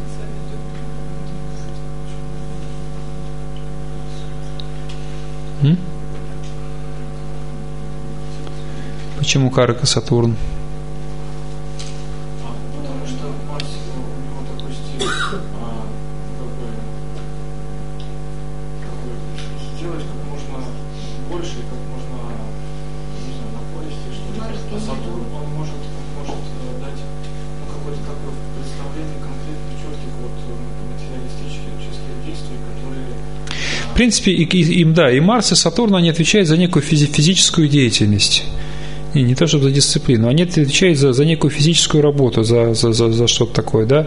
Почему Карака, Сатурн? В принципе, и Марс, и Сатурн, они отвечают за некую физическую деятельность. И не то чтобы за дисциплину, они отвечают за некую физическую работу, за что-то такое, да?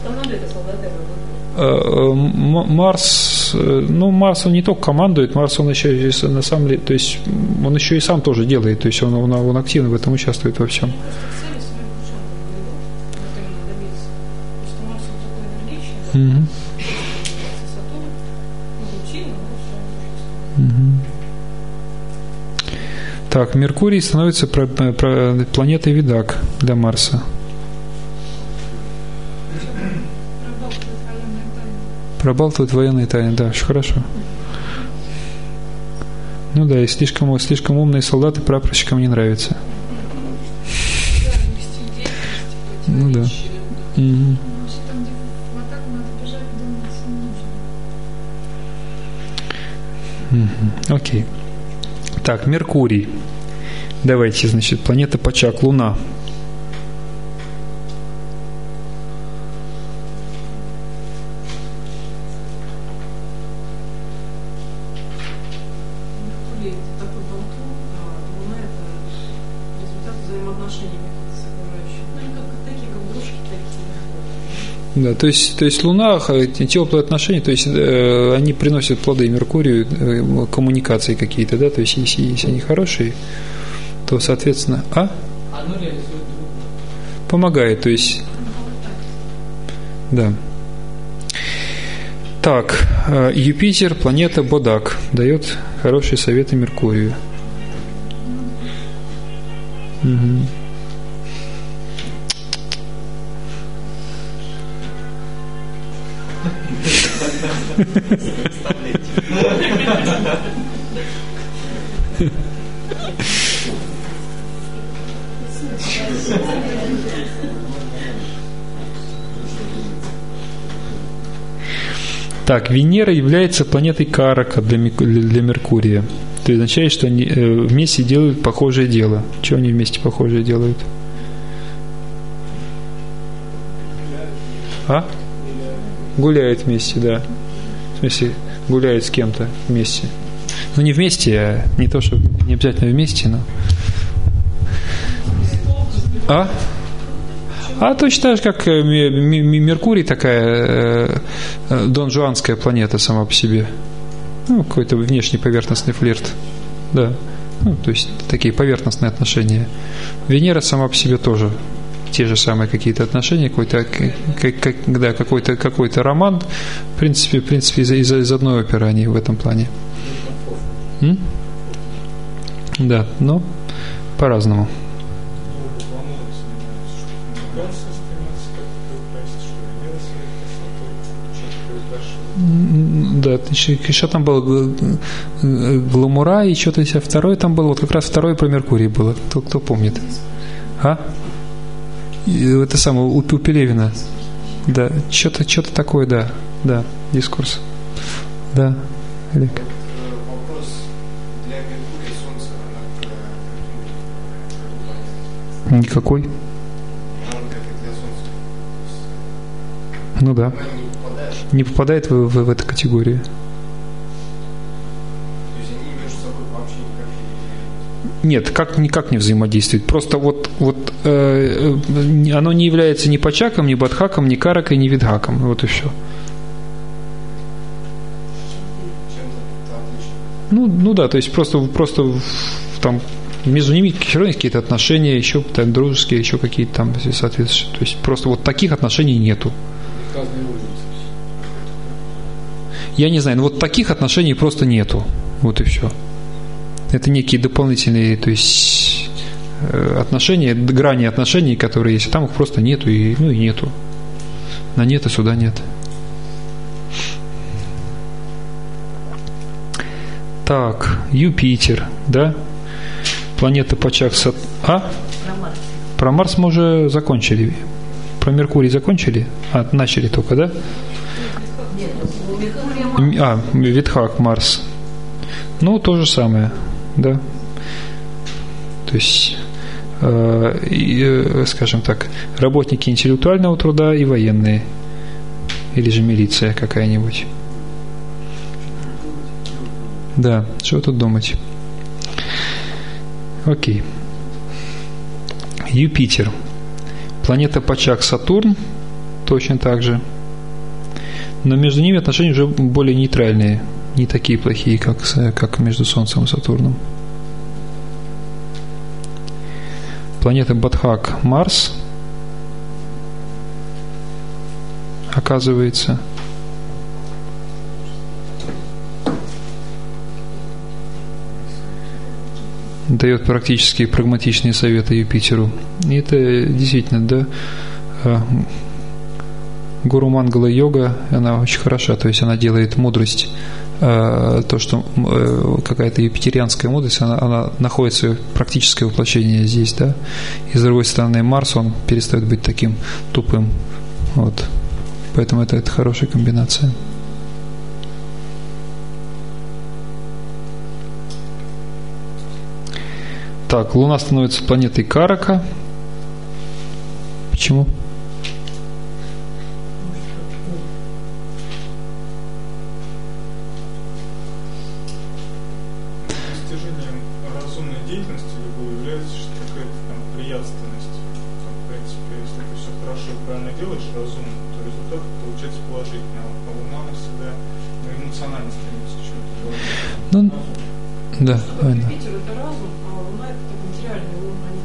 Марс, Марс он не только командует, Марс он еще на самом деле, то есть он еще и сам тоже делает, то есть он активно в этом участвует во всем. Угу. Так, Меркурий становится планетой Видак для Марса. Пробалтывает военные тайны, да, очень хорошо. Ну да, и слишком умные солдаты прапорщикам не нравятся. Ну да. Угу. Окей. Так, Меркурий. Давайте, значит, планета Пачак, Луна. Меркурий – это такой болтун, а Луна – это результат взаимоотношений с окружающим. Ну, они такие, как дружки такие. Да, то есть Луна, теплые отношения, то есть они приносят плоды Меркурию, коммуникации какие-то, да, то есть если они хорошие, то, соответственно, Оно реализует друг друга. помогает, то есть, да. Так, Юпитер, планета Бодак, дает хорошие советы Меркурию. Угу. Так, Венера является планетой Карака для Меркурия. Это означает, что они вместе делают похожее дело. Что они вместе похожее делают? А? Гуляют вместе, да. В смысле, гуляют с кем-то вместе. Ну, не вместе, а не то, что не обязательно вместе, но... Точно так же, как Меркурий, такая донжуанская планета сама по себе. Какой-то внешний поверхностный флирт. Да. То есть такие поверхностные отношения. Венера сама по себе тоже те же самые какие-то отношения, какой-то роман. В принципе из одной оперы они в этом плане. Да, но по-разному. Да, еще там был Гламура, и что-то еще второй там был, вот как раз второй про Меркурий было. Кто помнит? Это самое, у Пелевина. Да, что-то такое, да, дискурс. Да, Олег. Вопрос для Меркурия Солнце, никакой. Ну да. Не попадает в эту категорию. То есть они между собой вообще никак никак не взаимодействуют. Просто оно не является ни пачаком, ни бадхаком, ни каракой, ни видхаком. Вот и все. Ну да, то есть просто там между ними все равно есть какие-то отношения, еще там дружеские, еще какие-то там соответствующие. То есть просто вот таких отношений нету. Я не знаю, но вот таких отношений просто нету. Вот и все. Это некие дополнительные, то есть отношения, грани отношений, которые есть, а там их просто нету, и нету. На нет и сюда нет. Так, Юпитер, да? Планета Пачак Про Марс мы уже закончили. Про Меркурий закончили? Начали только, да? Видхак, Марс. То же самое, да. То есть, скажем так, работники интеллектуального труда и военные. Или же милиция какая-нибудь. Да, что тут думать? Окей. Юпитер. Планета Пачак, Сатурн. Точно так же. Но между ними отношения уже более нейтральные, не такие плохие, как между Солнцем и Сатурном. Планета Бадхак, Марс, оказывается. Дает практически прагматичные советы Юпитеру. И это действительно, да, Гуру Мангала йога, она очень хороша, то есть она делает мудрость, то, что какая-то юпитерианская мудрость, она находит свое практическое воплощение здесь, да, и с другой стороны Марс, он перестает быть таким тупым, вот, поэтому это хорошая комбинация. Так, Луна становится планетой Карака. Почему? Да, правильно. Юпитер – это разум, а Луна – это материальный ум, они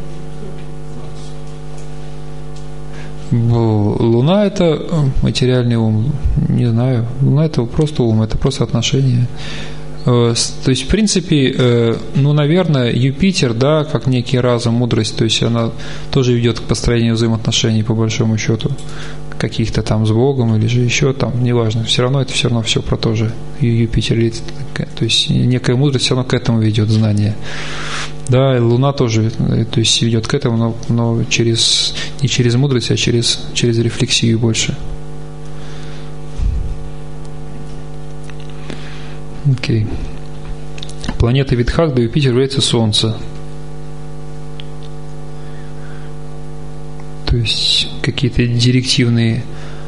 постоянно. Луна – это материальный ум, не знаю. Луна – это просто ум, это просто отношения. То есть, в принципе, наверное, Юпитер, да, как некий разум, мудрость, то есть она тоже ведет к построению взаимоотношений, по большому счету, каких-то там с Богом или же еще там, неважно, все равно это все равно все про то же. Юпитер, то есть некая мудрость все равно к этому ведет, знание. Да, и Луна тоже, то есть ведет к этому, но не через мудрость, а через рефлексию больше. Окей. Планета Видхак до Юпитера является Солнце. То есть какие-то директивные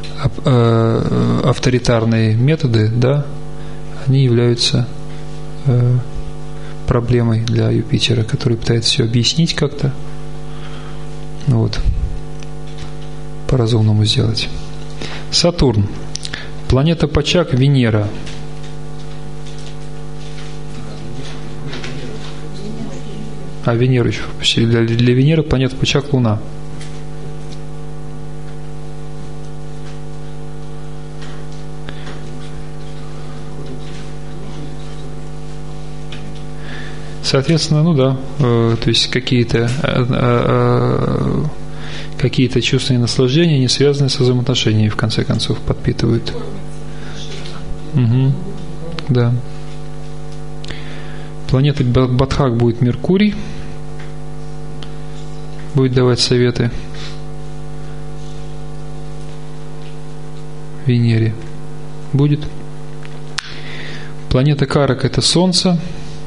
авторитарные методы, да, они являются проблемой для Юпитера, который пытается все объяснить как-то. Вот. По-разумному сделать. Сатурн. Планета Почак, Венера. А Венера еще. Для Венеры планета Почак, Луна. Соответственно, ну да, то есть какие-то чувственные наслаждения, не связанные со взаимоотношениями, в конце концов, подпитывают. Угу. Да. Планетой Бадхак будет Меркурий, будет давать советы Венере. Будет. Планета Карак — это Солнце.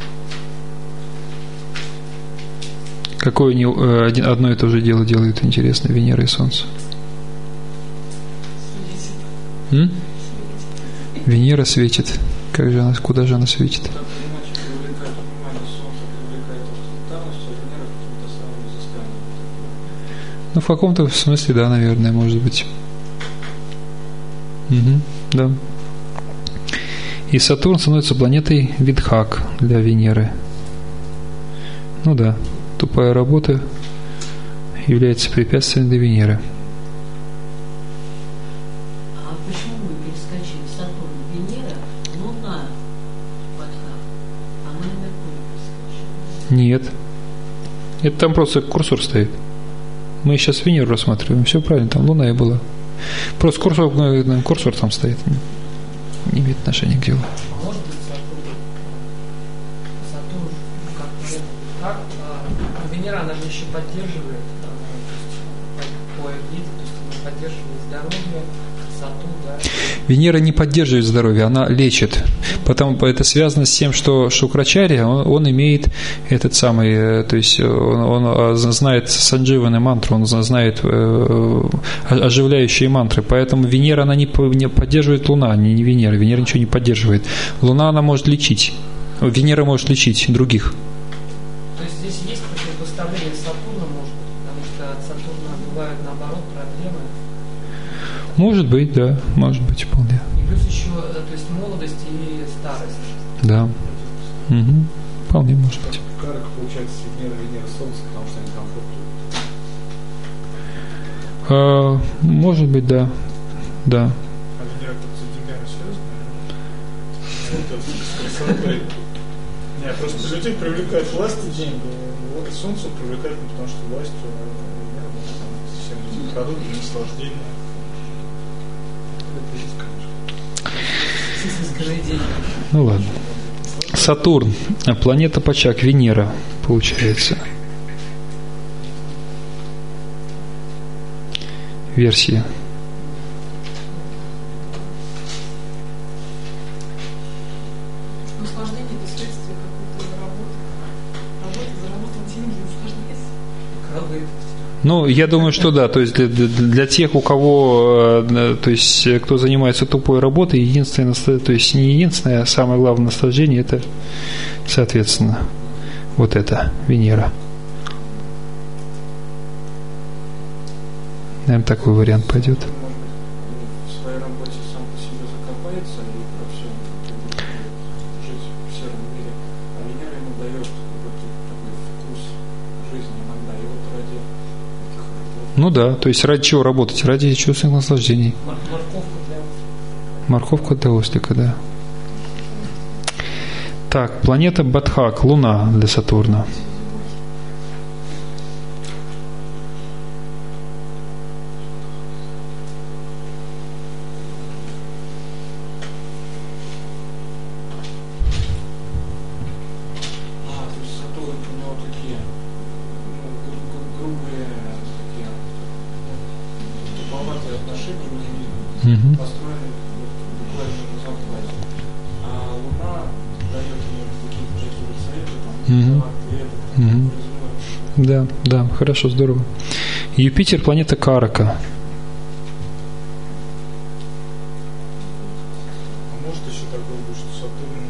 Какое они одно и то же дело делают, интересно, Венера и Солнце? Венера светит. Как же она, куда же она светит? Ну, в каком-то смысле, да, наверное, может быть. Угу, да. И Сатурн становится планетой Видхак для Венеры. Ну да. Тупая работа является препятствием для Венеры. А почему мы перескочили? Сатурн, Венера, Луна, Бадхак, а мы на Меркурий перескочили? Нет. Это там просто курсор стоит. Мы сейчас Венеру рассматриваем. Все правильно, там Луна и была. Просто курсор там стоит. Не имеет отношения к делу. Может быть, Сатурн как Венера, она же еще поддерживает по орбите, то есть она поддерживает здоровье, красоту, да? Венера не поддерживает здоровье, она лечит. Потому это связано с тем, что Шукрачарья, он имеет этот самый, то есть он знает сандживаны мантру, он знает оживляющие мантры. Поэтому Венера, она не поддерживает Луна, не Венера. Венера ничего не поддерживает. Луна, она может лечить. Венера может лечить других. То есть здесь есть противопоставление Сатурна, может быть, потому что от Сатурна бывают, наоборот, проблемы. Может быть, да, может быть, вполне. И плюс еще, то есть молодость и старость. Да. Угу. Вполне может быть. Карак получается Венера, Солнце, потому что они комфортуют. Может быть, да. Да. А Венера как-то с деньгами связана? Нет, просто людей привлекает власть и деньги. Солнце привлекает, потому что власть Венера всем этим продуктам, наслаждение. Ну ладно. Сатурн, планета Почак, Венера, получается. Версия. Наслаждение – это следствие какой-то работы. Работа, заработать деньги, наслаждаясь. Ну, я думаю, что да. То есть для тех, у кого, то есть кто занимается тупой работой, единственное, то есть не единственное, а самое главное наслаждение — это, соответственно, вот это Венера. Наверное, такой вариант пойдет. В своей работе сам по себе закопается и про все жить в сером мире. А Венера ему дает какой-то такой вкус жизни, она дает ради этих работ. Ну да, то есть ради чего работать? Ради чувственных наслаждений. Морковка для ослика, да. Так, планета Бадхак, Луна для Сатурна. Построены буквально на зарплате. А Луна дает ему какие-то такие вот советы, там, Да, да, хорошо, здорово. Юпитер, планета Карака. А может еще такое быть, что Сатурн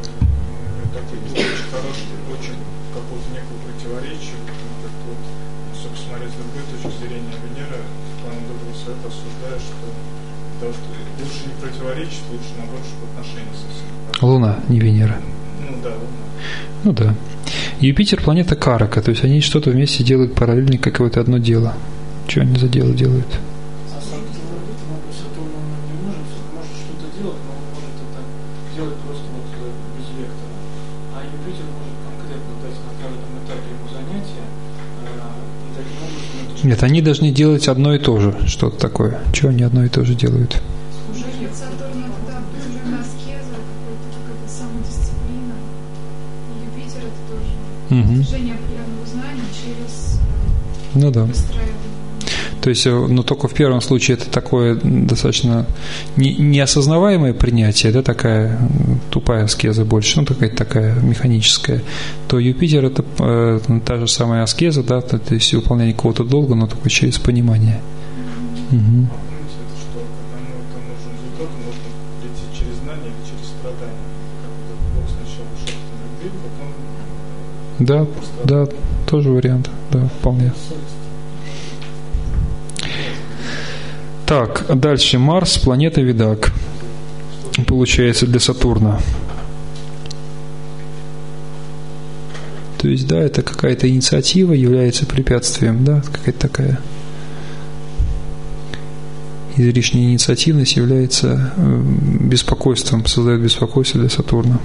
такой очень хороший, очень какого-то некого противоречия, как вот если посмотреть с другой точки зрения, Венера в плане доброго света осуждает, что лучше не противоречить, лучше наоборот, чтобы отношения совсем. Луна, не Венера. Ну да, Луна. Ну да. Юпитер планета Карака, то есть они что-то вместе делают параллельно, какое-то одно дело. Что они за дело делают? А Сатурн не может что-то делать, но он может это делать просто вот без вектора. А Юпитер может конкретно дать на каждом этапе ему занятия, и таким образом это... Нет, они должны делать одно и то же, что-то такое. Что они одно и то же делают? Сатурн это, да, определенная аскеза, какая-то самодисциплина. Юпитер это тоже достижение определенного знания через выстраивание. То есть, но только в первом случае это такое достаточно неосознаваемое принятие, да, такая тупая аскеза больше, ну, какая-то такая механическая, то Юпитер это та же самая аскеза, да, то есть выполнение какого-то долга, но только через понимание. Помните, это что, к одному же результату можно прийти через знание или через страдания. Как вот этот Бог сначала шел в медведь, потом... Да, тоже вариант, да, вполне. Так, дальше Марс, планета Видак, получается, для Сатурна. То есть, да, это какая-то инициатива является препятствием, да, какая-то такая излишняя инициативность является беспокойством, создает беспокойство для Сатурна.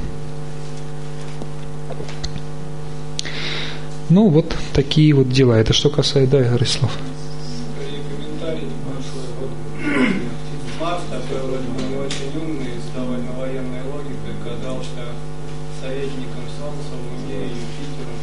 Ну, вот такие вот дела. Это что касается, да, Ярослав? Марс, такой вроде бы не очень умный, с довольно военной логикой, оказался советником Солнца, Луне и Юпитеру.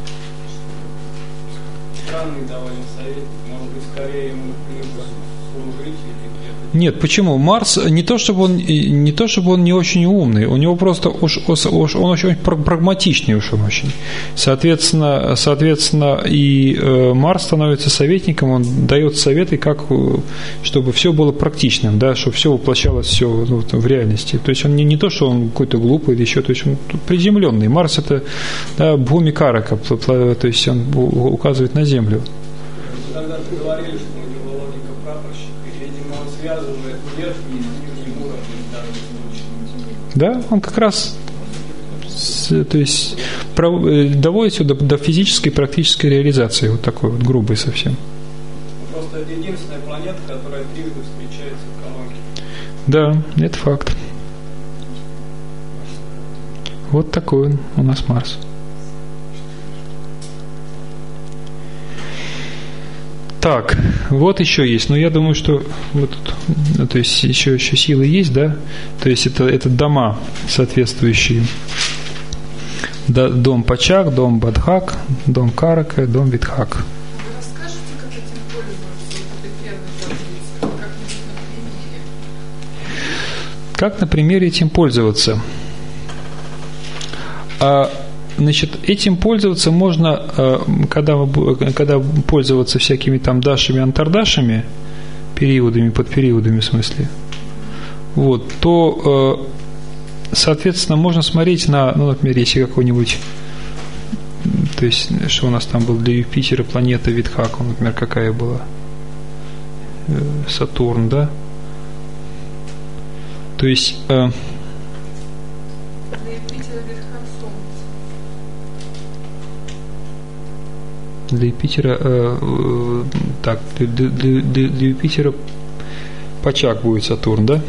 Странный довольно советник, может быть, скорее ему служить или где-то. Нет, почему? Марс не то чтобы он не очень умный, у него просто он очень прагматичный уж он очень. Соответственно, и Марс становится советником, он дает советы, как чтобы все было практичным, да, чтобы все воплощалось все в реальности. То есть он не то, что он какой-то глупый или еще, то есть он приземленный. Марс это, да, Бхуми Карака, то есть он указывает на Землю. Когда ты говорили, что у него логика прапорщика, видимо, он связывает верхний и нижний уровень в данном случае. Да, он как раз то есть доводит все до физической и практической реализации, вот такой вот грубой совсем. Просто это единственная планета, которая трижды встречается в колонке. Да, это факт. Вот такой он у нас Марс. Так, вот еще есть, но я думаю, что вот тут, то есть еще силы есть, да, то есть это дома соответствующие. Дом Пачак, дом Бадхак, дом Карака, дом Видхак. Вы расскажете, как этим пользоваться, вот этой первой таблицей, как на примере этим пользоваться? Значит, этим пользоваться можно, когда пользоваться всякими там дашами, антардашами, периодами, подпериодами в смысле, вот, то, соответственно, можно смотреть на, ну, например, если какой-нибудь, то есть, что у нас там был для Юпитера, планета Видхак, например, какая была, Сатурн, да, то есть... Для Юпитера, так, для Юпитера Пачак будет Сатурн, да?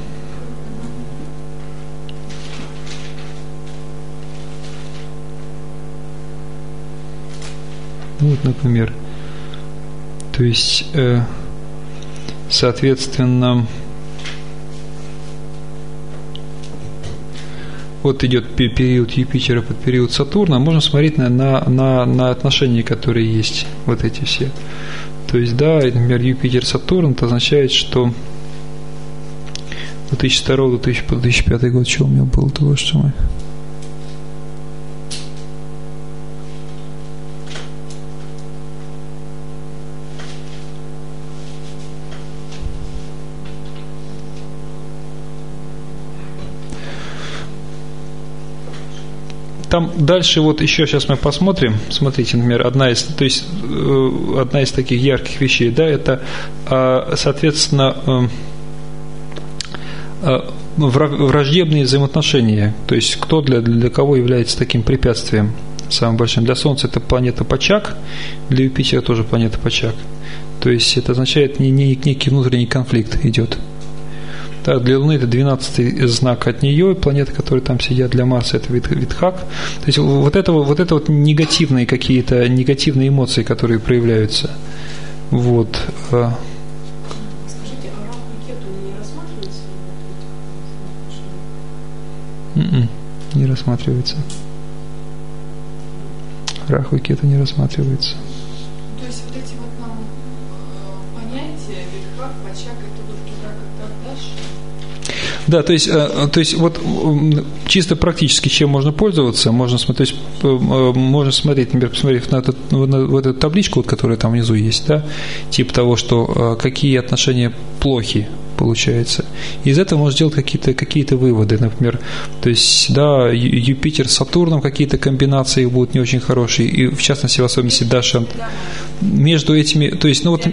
Ну, вот, например, то есть, соответственно, вот идет период Юпитера под период Сатурна, можно смотреть на отношения, которые есть, вот эти все. То есть, да, например, Юпитер-Сатурн, это означает, что 2002-2005 год, что у меня было, того, что мы... там дальше вот еще сейчас мы посмотрим. Смотрите, например, одна из таких ярких вещей, да, это, соответственно, враждебные взаимоотношения. То есть кто для кого является таким препятствием самым большим. Для Солнца это планета Почак, для Юпитера тоже планета Почак. То есть это означает некий внутренний конфликт идет. Да, для Луны это 12-й знак от нее, планеты, которые там сидят, для Марса это Витхак. То есть вот это негативные какие-то негативные эмоции, которые проявляются. Вот. Скажите, а Раху и Кету не рассматривается? Не рассматривается. Раху и Кету не рассматривается. То есть вот эти вот нам понятия, Витхак, Почак, это вот туда как-то дальше? Да, то есть вот чисто практически чем можно пользоваться, можно смотреть, например, посмотреть на эту табличку, вот, которая там внизу есть, да, типа того, что какие отношения плохи получается. Из этого можно сделать какие-то выводы, например, то есть, да, Юпитер с Сатурном, какие-то комбинации будут не очень хорошие, и в частности, в особенности Дашант. Между этими, то есть, ну вот,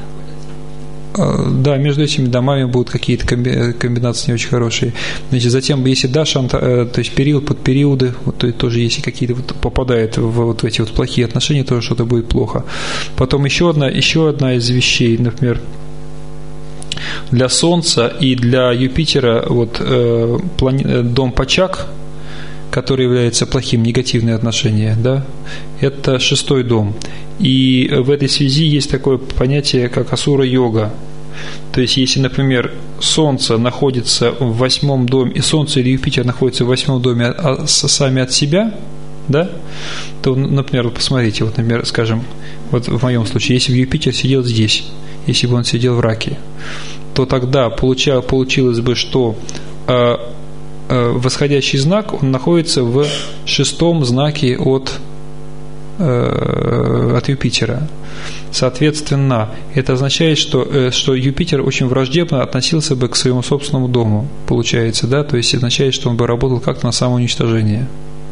да, между этими домами будут какие-то комбинации не очень хорошие. Значит, затем, если Дашант, то есть период под периоды, вот, то тоже если какие-то вот попадают в эти вот плохие отношения, тоже что-то будет плохо. Потом еще одна из вещей, например, для Солнца и для Юпитера вот, дом Почак, который является плохим, негативные отношения, да, это 6-й дом. И в этой связи есть такое понятие, как асура-йога. То есть, если, например, Солнце находится в 8-м доме, и Солнце или Юпитер находятся в 8-м доме сами от себя, да, то, например, вот посмотрите, вот, например, скажем, вот в моем случае, если бы Юпитер сидел здесь, если бы он сидел в Раке, то тогда получилось бы, что восходящий знак, он находится в 6-м знаке от Юпитера. Соответственно, это означает, что Юпитер очень враждебно относился бы к своему собственному дому, получается, да, то есть означает, что он бы работал как-то на самоуничтожение.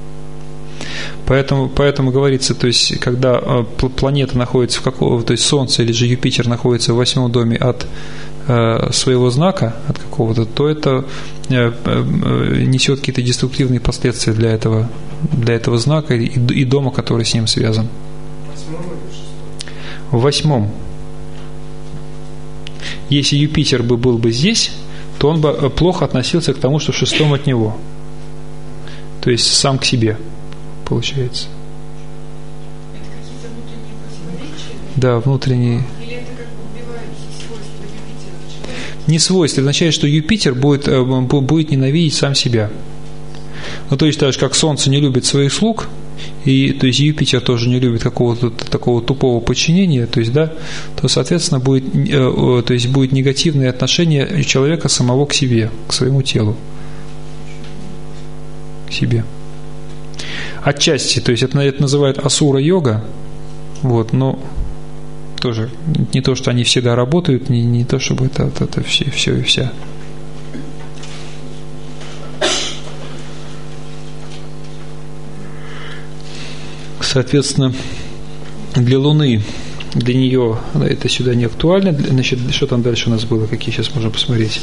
Поэтому говорится, то есть, когда планета находится то есть Солнце или же Юпитер находится в 8-м доме от своего знака, от какого-то, то это несет какие-то деструктивные последствия для этого знака и дома, который с ним связан. В 8-м. Если Юпитер был бы здесь, то он бы плохо относился к тому, что в 6-м от него. То есть сам к себе, получается. Это какие-то внутренние противоречия? Да, внутренние. Или это как бы убивает свойства Юпитера в человеке? Не свойство, это означает, что Юпитер будет ненавидеть сам себя. Ну, то есть, так же, как Солнце не любит своих слуг, и то есть Юпитер тоже не любит какого-то такого тупого подчинения, то есть, да, то, соответственно, будет негативное отношение человека самого к себе, к своему телу, к себе. Отчасти, то есть это называют асура-йога, вот, но тоже не то, что они всегда работают, не то, чтобы это все и вся. Соответственно, для Луны, для нее это сюда не актуально. Значит, что там дальше у нас было, какие сейчас можно посмотреть.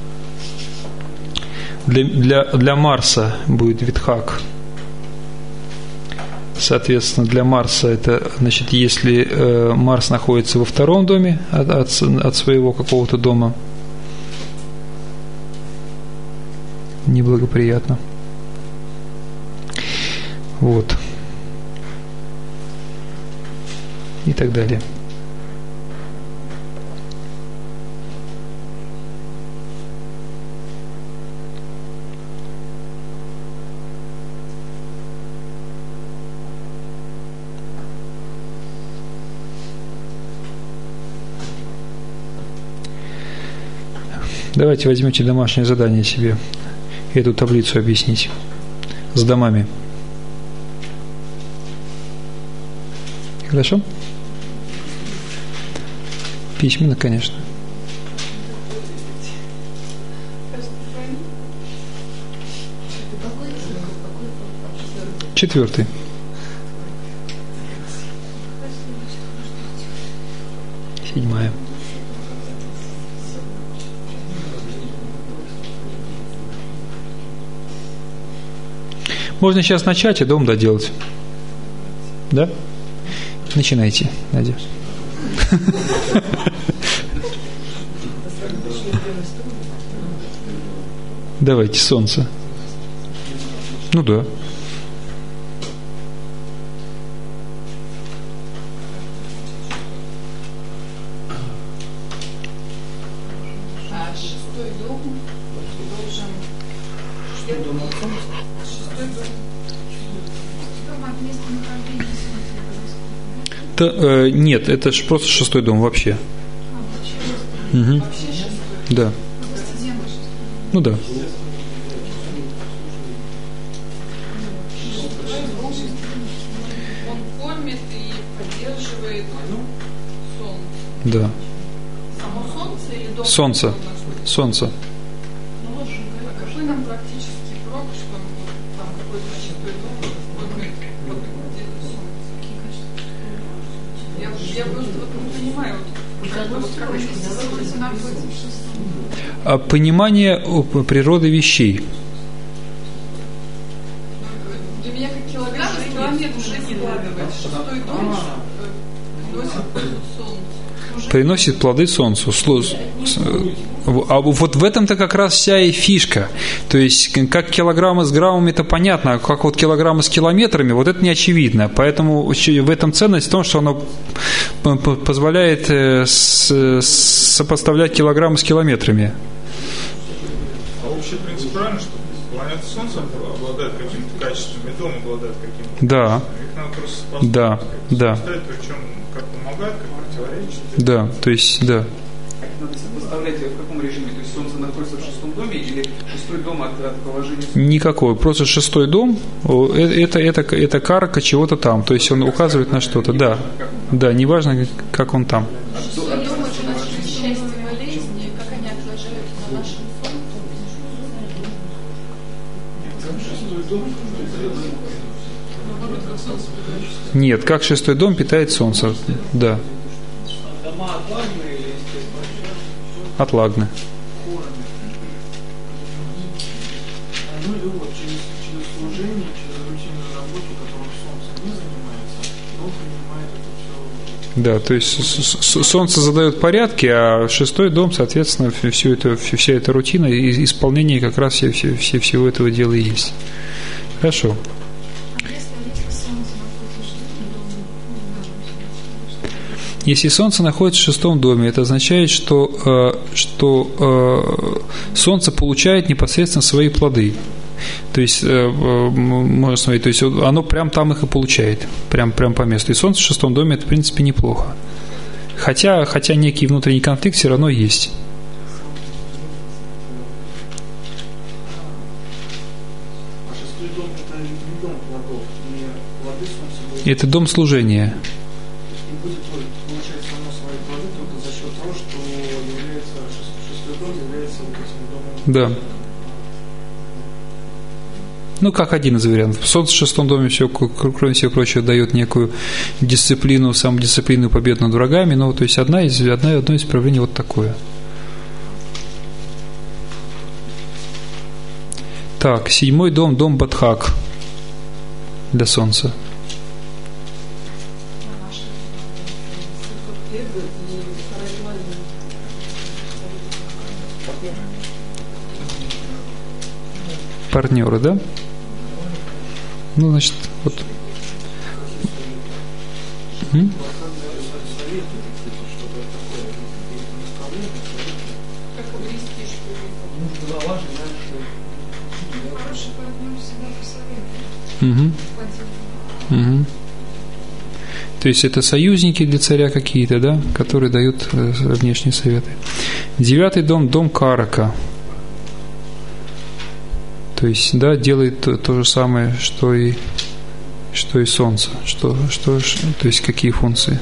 Для Марса будет Витхак. Соответственно, для Марса это, значит, если Марс находится во 2-м доме от своего какого-то дома, неблагоприятно. Вот. И так далее. Давайте возьмете домашнее задание себе, эту таблицу объяснить с домами. Хорошо? Письменно, конечно. 4. Седьмая. Можно сейчас начать и дом доделать. Да? Начинайте, Надя. Давайте, солнце. Ну да. Шестой дом должен... Шестой дом. Нет, это же просто шестой дом вообще. Угу. Да. Ну да. Он кормит и поддерживает солнце. Да. Само солнце или дом? Солнце. Солнце. А какой нам практический прок, что там какой-то шестой дом кормит солнце? Я просто не понимаю, как это находится в шестом. Понимание природы вещей. Для меня как килограмм из километра уже не складывает. Шестой дом приносит Приносит плоды солнцу. А вот в этом-то как раз вся и фишка. То есть, как килограммы с граммами, это понятно, а как вот килограммы с километрами, вот это не очевидно. Поэтому в этом ценность в том, что оно позволяет сопоставлять килограммы с километрами. А общий принцип правильно, что планета Солнце обладает какими-то качествами, дом обладает какими-то да. качествами. Их надо просто сопоставить. Да, да. Причем как помогает, как противоречит. Да, то есть, да. Надо сопоставлять в каком режиме? То есть Солнце находится в шестом доме или шестой дом от положения Солнца? Никакой. Просто шестой дом это карка чего-то там. То есть он указывает на что-то. Да. Да, неважно, как он там. Шестой дом это наши счастья, болезни, как они отражаются на нашем солнце. Нет, как шестой дом питает солнце. Да. Дома отлагные или естественно? Отлагны. Ну и вот через служение, через рутинную работу, которой солнце не занимается, он принимает это все. Да, то есть солнце задает порядки, а шестой дом, соответственно, вся эта рутина и исполнение как раз всего этого дела и есть. Хорошо. Если Солнце находится в шестом доме, это означает, что Солнце получает непосредственно свои плоды. То есть, можно смотреть, то есть оно прям там их и получает, прям по месту. И Солнце в шестом доме это, в принципе, неплохо. Хотя некий внутренний конфликт все равно есть. А шестой дом это не дом плодов, не плоды солнца. Это дом служения. И будет получать само свои плоды только за счет того, что является шестой дом является вот этим домом. Да. Ну, как один из вариантов. Солнце в шестом доме все, кроме всего прочего, дает некую дисциплину, самодисциплину, победу над врагами. Но, то есть, одно из проявлений вот такое. Так, седьмой дом, дом Бадхак для Солнца. Партнеры, да? Ну, значит, вот. Хороший партнер всегда посоветует. Угу. То есть это союзники для царя какие-то, да, которые дают внешние советы. Девятый дом, дом Карака. То есть, да, делает то же самое, что и Солнце. То есть, какие функции?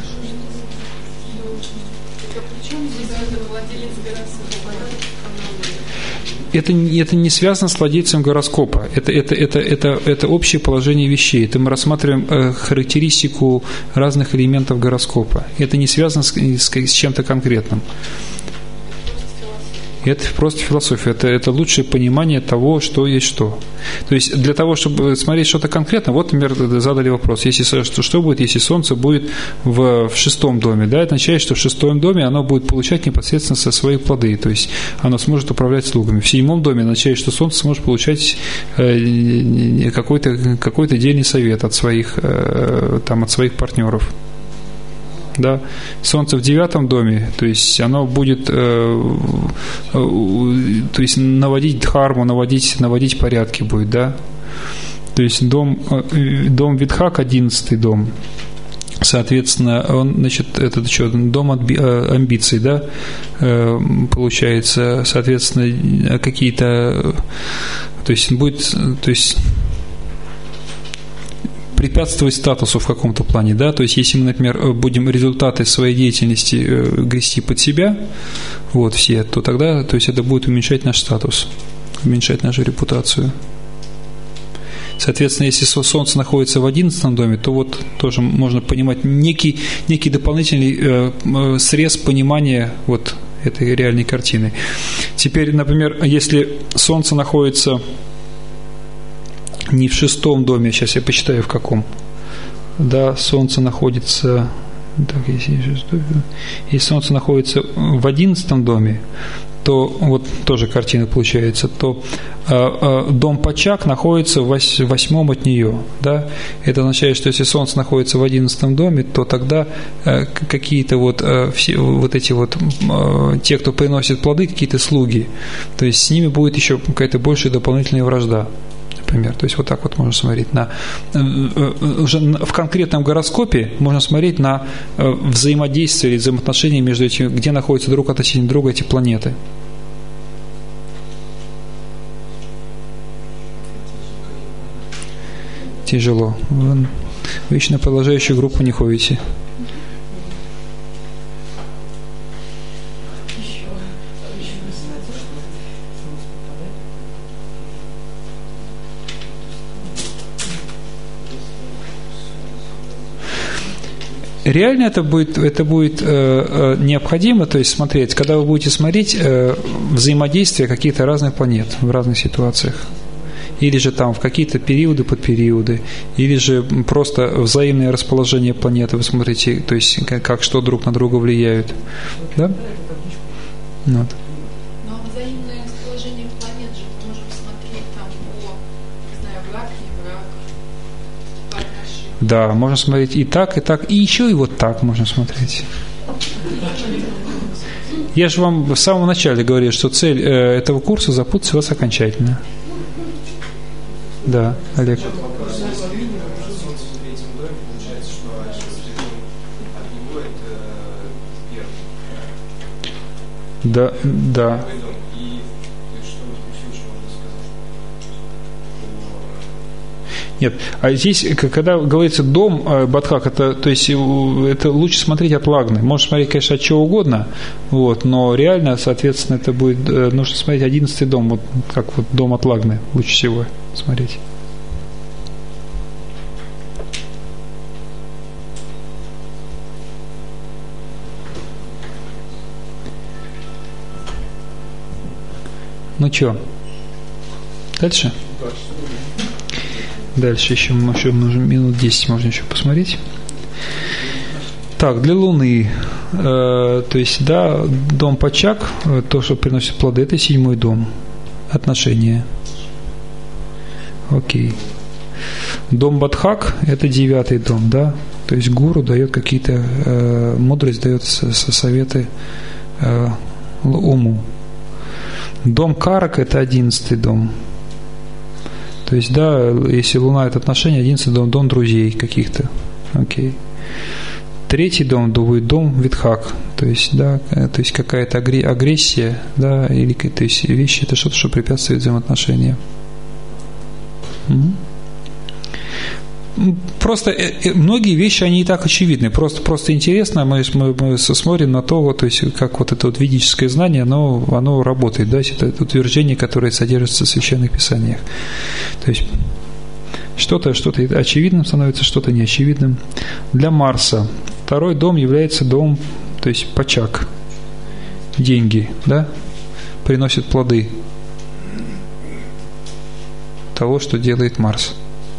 это не связано с владельцем гороскопа. Это общее положение вещей. Это мы рассматриваем характеристику разных элементов гороскопа. Это не связано с чем-то конкретным. Это просто философия. Это лучшее понимание того, что есть что. То есть для того, чтобы смотреть что-то конкретно, вот, например, задали вопрос, что будет, если Солнце будет в 6-м доме? Да, это означает, что в 6-м доме оно будет получать непосредственно свои плоды, то есть оно сможет управлять слугами. В 7-м доме означает, что Солнце сможет получать какой-то дельный совет от своих партнеров. Да, Солнце в 9-м доме, то есть оно будет наводить дхарму, наводить порядки будет, да. То есть дом Видхак, 11-й дом, соответственно, он, значит, дом амбиций, да, получается, соответственно, какие-то, то есть будет, препятствовать статусу в каком-то плане, да, то есть если мы, например, будем результаты своей деятельности грести под себя, вот все, то тогда, то есть это будет уменьшать наш статус, уменьшать нашу репутацию. Соответственно, если Солнце находится в 11-м доме, то вот тоже можно понимать некий дополнительный срез понимания вот этой реальной картины. Теперь, например, если Солнце находится не в 6-м доме, сейчас я почитаю в каком. Да, Солнце находится. Так, если Солнце находится в 11-м доме, то вот тоже картина получается, то дом Пачак находится в 8-м от нее. Да? Это означает, что если Солнце находится в 11-м доме, то тогда какие-то те, кто приносит плоды, какие-то слуги, то есть с ними будет еще какая-то большая дополнительная вражда. Например. То есть вот так вот можно смотреть уже в конкретном гороскопе можно смотреть на взаимодействие или взаимоотношения между этими, где находятся друг относительно друга эти планеты. Тяжело. Вы вечно продолжающую группу не ходите. Реально это будет необходимо, то есть смотреть, когда вы будете смотреть взаимодействие каких-то разных планет в разных ситуациях. Или же там в какие-то периоды, подпериоды, или же просто взаимное расположение планеты, вы смотрите, то есть как что друг на друга влияют. Да? Вот. Но взаимное расположение планет же мы можем смотреть там по, не знаю, враг, не враг, по отношению. Да, можно смотреть и так, и еще и вот так можно смотреть. Я же вам в самом начале говорил, что цель этого курса запутать вас окончательно. Да, Олег. Да, да. Нет, а здесь, когда говорится дом Бадхак, это, то есть это лучше смотреть от лагны. Можно смотреть, конечно, от чего угодно, вот, но реально, соответственно, это будет нужно смотреть 11-й дом, вот как вот дом от лагны лучше всего смотреть. Ну что, дальше? Дальше еще нужно минут 10 можно еще посмотреть. Так, для Луны, то есть, да, дом Пачак, то, что приносит плоды, это 7-й дом, отношения. Окей. Дом Бадхак, это 9-й дом, да, то есть гуру дает какие-то, мудрость дает советы уму. Дом Карак, это 11-й дом. То есть, да, если Луна – это отношения, 11-й дом – дом друзей каких-то. Окей. 3-й дом будет дом Видхак. То есть, да, то есть какая-то агрессия, да, или то есть вещи – это что-то, что препятствует взаимоотношениям. просто многие вещи, они и так очевидны. Просто интересно, мы смотрим на то, то есть как вот это вот ведическое знание, оно работает, да, это утверждение, которое содержится в священных писаниях. То есть что-то очевидным становится, что-то неочевидным. Для Марса второй дом является домом, то есть пачак, деньги, да, приносит плоды того, что делает Марс.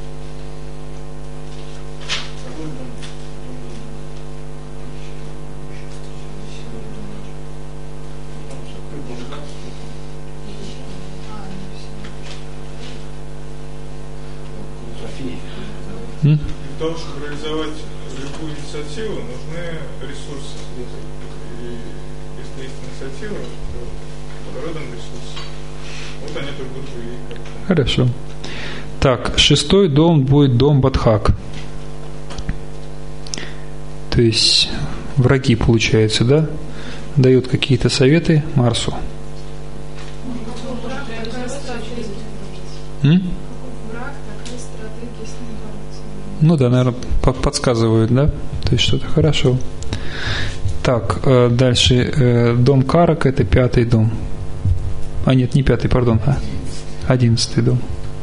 Для того, чтобы реализовать любую инициативу, нужны ресурсы. И если есть инициатива, то родом ресурсы. Вот они тут будут и как-то. Хорошо. Так, 6-й дом будет дом Бадхак. То есть враги, получается, да? Дают какие-то советы Марсу. Ну да, наверное, подсказывают, да? То есть что-то хорошо. Так, дальше дом Карака, это 5-й дом. А нет, не 5-й, пардон, 11-й дом.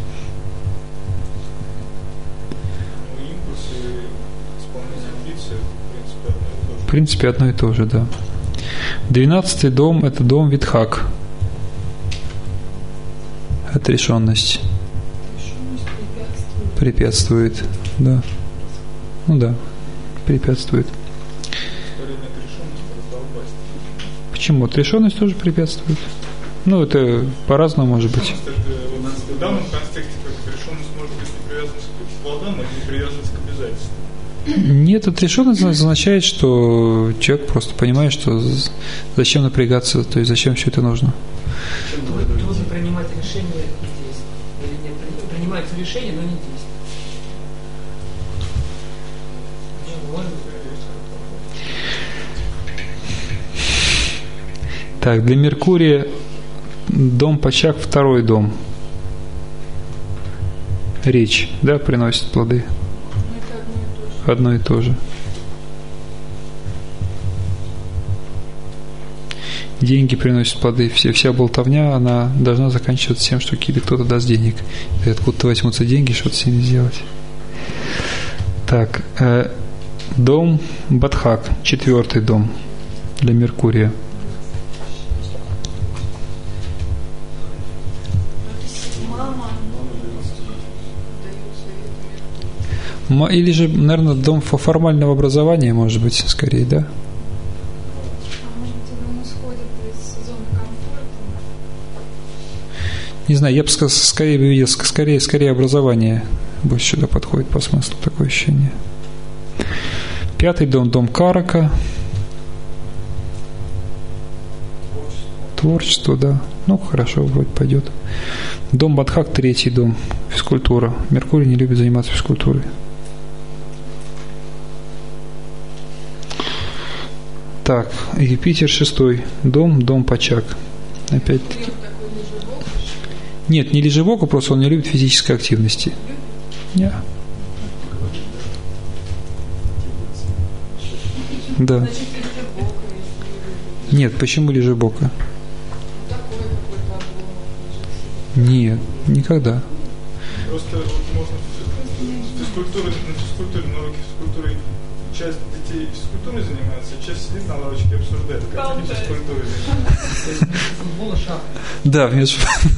В принципе, одно и то же, да. 12-й дом – это дом Витхак. Отрешенность. Препятствует, да. Ну да, препятствует. Почему? Отрешенность тоже препятствует. Ну, это по-разному может быть. В данном контексте отрешенность может быть не привязанность к плодам, а не привязанность к обязательствам. Нет, отрешенность означает, что человек просто понимает, что зачем напрягаться, то есть зачем все это нужно. Трудно принимать решение и действовать. Или нет, принимается решение, но не действует. Так, для Меркурия дом Пачак, 2-й дом. Речь, да, приносит плоды. Одно и то же. Деньги приносят плоды. Вся болтовня, она должна заканчиваться тем, что кто-то даст денег. И откуда-то возьмутся деньги, что-то с ними сделать. Так, дом Бадхак, 4-й дом для Меркурия. Или же, наверное, дом формального образования, может быть, скорее, да? Не знаю, я бы скорее видел, скорее образование больше сюда подходит по смыслу, такое ощущение. 5-й дом, дом Карака. Творчество, да. Ну, хорошо, вроде пойдет. Дом Бадхак, 3-й дом, физкультура. Меркурий не любит заниматься физкультурой. Так, Юпитер, 6-й дом, дом Пачак. Опять-таки. Нет, не лежебоку, просто он не любит физической активности. Нет. Да. Нет, почему лежебока? Нет, никогда. Просто можно на физкультуре, на уроке физкультуры часть детей физкультурой занимается, часть сидит на лавочке и обсуждает, как они физкультурой занимаются. Да, вместо...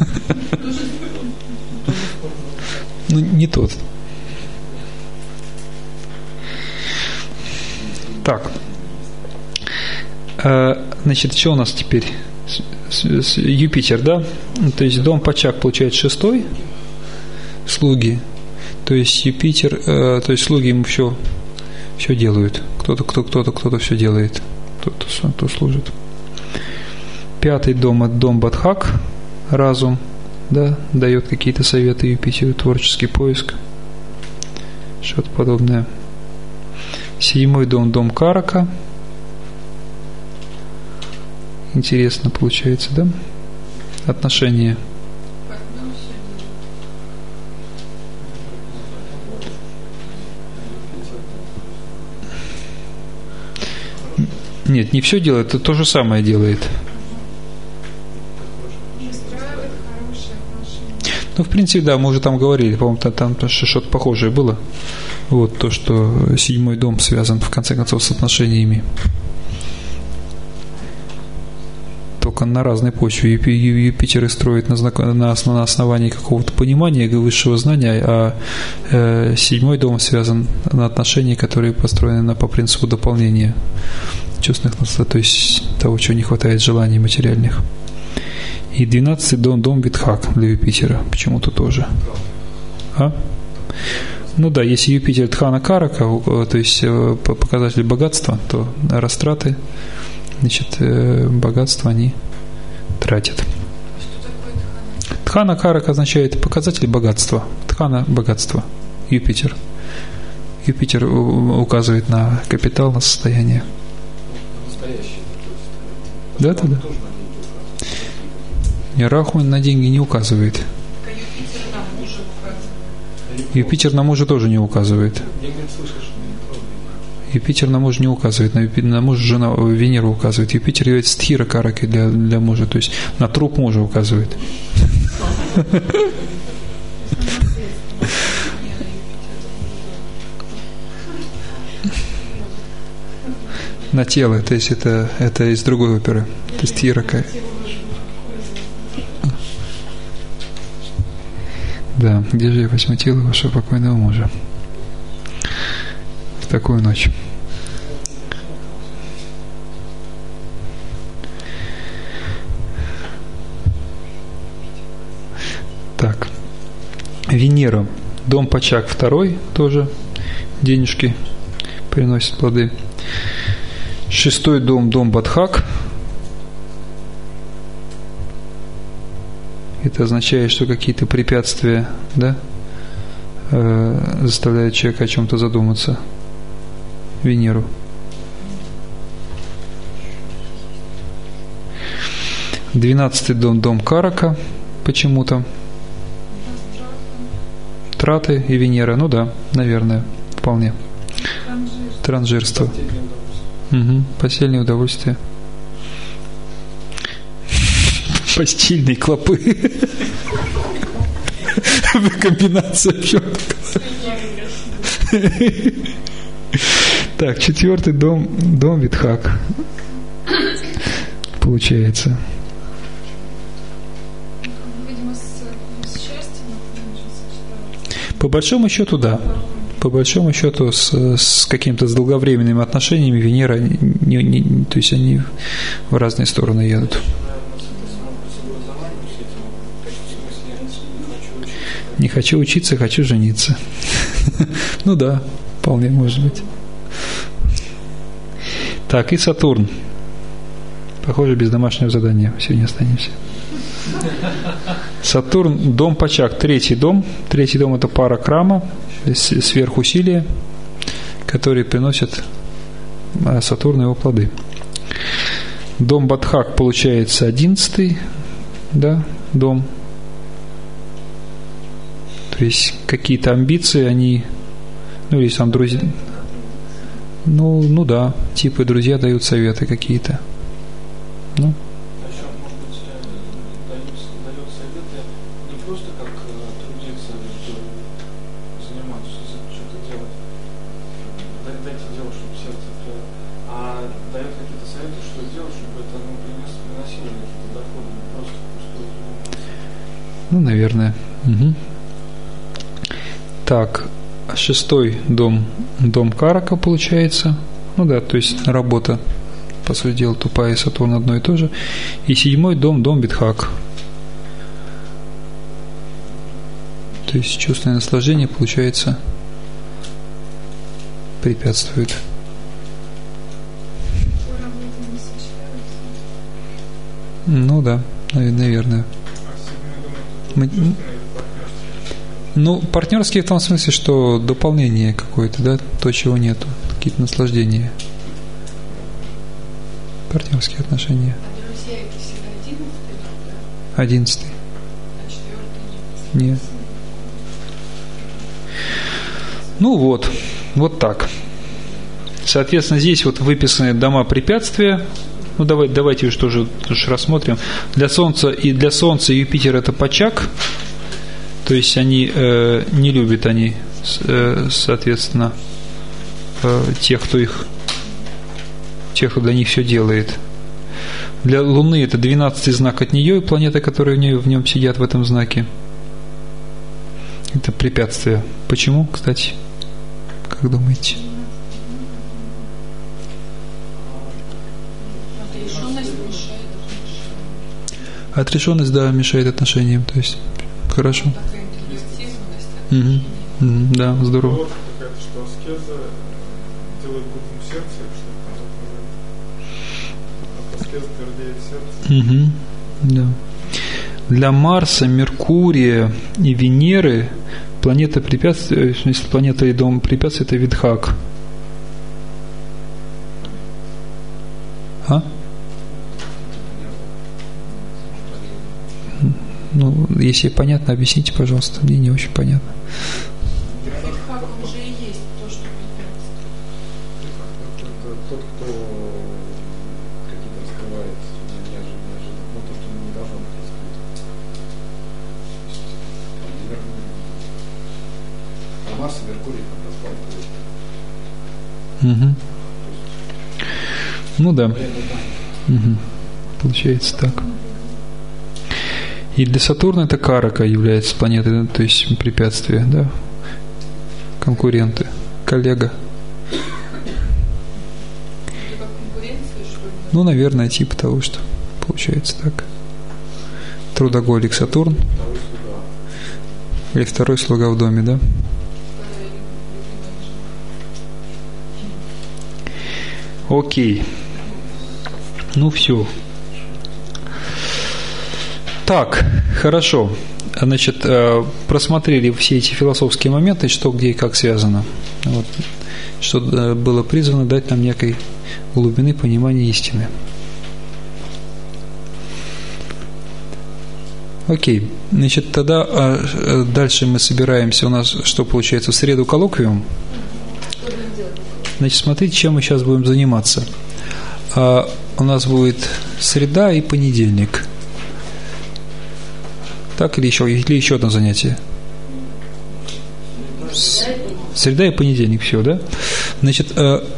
Ну, не тот. Так. Значит, что у нас теперь? Юпитер, да? То есть дом Пачак получает 6-й, слуги. То есть Юпитер, то есть слуги ему все делают. Кто-то все делает. Кто служит. 5-й дом – это дом Бадхак, разум, да, дает какие-то советы Юпитеру, творческий поиск, что-то подобное. 7-й дом – дом Карака. Интересно получается, да? Отношения. Нет, не все делает, это то же самое делает. Ну, в принципе, да, мы уже там говорили, по-моему, там что-то похожее было. Вот то, что 7-й дом связан, в конце концов, с отношениями. Только на разной почве. Юпитер строит на основании какого-то понимания, высшего знания, а 7-й дом связан на отношения, которые построены по принципу дополнения чувственных наслаждений, то есть того, чего не хватает желаний материальных. И 12-й дом Видхак для Юпитера почему-то тоже. А? Ну да, если Юпитер Дхана Карака, то есть показатель богатства, то растраты, значит, богатство они тратят. Дхана Карака означает показатель богатства. Дхана – богатство. Юпитер. Юпитер указывает на капитал, на состояние. Да. Раху на деньги не указывает. Юпитер на мужа тоже не указывает. Юпитер на мужа не указывает, на мужа жена Венера указывает. Юпитер является стхира каракой для мужа, то есть на труп мужа указывает. На тело, то есть это из другой оперы. То есть стхира. Да, где же я возьму тело вашего покойного мужа в такую ночь? Так, Венера, дом Пачак 2, тоже денежки приносит плоды. 6-й дом Бадхак. Это означает, что какие-то препятствия, да, заставляют человека о чем-то задуматься. Венеру. Двенадцатый дом Карака почему-то. Траты и Венера. Ну да, наверное, вполне. Транжирство. Угу. Постельные удовольствия. Постельные клопы. Комбинация в чем-то. Так, 4-й дом Видхак. Получается. Видимо, с счастьем. По большому счету, да. По большому счету, с какими-то долговременными отношениями Венера, то есть они в разные стороны едут. Не хочу учиться, хочу жениться. Ну да, вполне может быть. Так, и Сатурн. Похоже, без домашнего задания сегодня останемся. Сатурн, дом Пачак, 3-й дом. 3-й дом – это пара крама, сверхусилия, которые приносят Сатурну его плоды. Дом Бадхак получается 11-й, да, дом. То есть какие-то амбиции, они, ну, или там друзья, ну да, типа друзья дают советы какие-то. Ну. Еще, может быть, дает советы не просто как трудиться, заниматься, что-то делать, дайте делать, чтобы сердце открыло, а дает какие-то советы, что делать, чтобы это приносило какие-то доходы, не просто пустую заниматься. Ну, наверное. Угу. Так, 6-й дом Карака получается. Ну да, то есть работа, по сути дела, тупая и Сатурн одно и то же. И 7-й дом Видхак. То есть чувственное наслаждение, получается, препятствует. Ну да, наверное. Ну, партнерские в том смысле, что дополнение какое-то, да, то, чего нету, какие-то наслаждения. Партнерские отношения. А друзья это всегда 11-й, да? 11-й. А 4-й? Нет. Ну вот так. Соответственно, здесь вот выписаны дома препятствия. Ну, давайте уж тоже рассмотрим. Для Солнца и Юпитер это почак. То есть они не любят они, соответственно, тех, кто для них все делает. Для Луны это 12-й знак от нее, и планеты, которые в нем сидят в этом знаке. Это препятствие. Почему, кстати? Как думаете? Отрешенность, да, мешает отношениям. То есть, хорошо. Да, здорово. Что аскеза делает глупым сердце, что аскеза твердеет сердце. Да. Для Марса, Меркурия и Венеры планета препятствия, в смысле планета и дом препятствий это Видхак. Ну, если понятно, объясните, пожалуйста. Мне не очень понятно. Видхак, он же и есть то, что препятствует. Это тот, кто какие-то раскрывает неожиданно, но то, что не должно быть раскрыто. Марс и Меркурий там распал. Ну да. Получается так. И для Сатурна это Карака является планетой, то есть препятствие, да? Конкуренты, коллега. Ну, наверное, типа того, что получается так. Трудоголик Сатурн. Или второй слуга в доме, да? Окей. Ну, все. Так, хорошо. Значит, просмотрели все эти философские моменты, что, где и как связано. Вот. Что было призвано дать нам некой глубины понимания истины. Окей. Значит, тогда дальше мы собираемся. У нас что получается? В среду коллоквиум. Значит, смотрите, чем мы сейчас будем заниматься. У нас будет среда и понедельник. Так, или еще одно занятие? Среда и понедельник, все, да? Значит,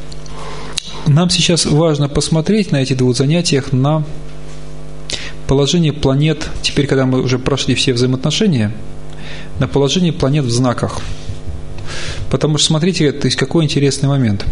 нам сейчас важно посмотреть на эти двух занятиях на положение планет, теперь, когда мы уже прошли все взаимоотношения, на положение планет в знаках. Потому что, смотрите, то есть какой интересный момент.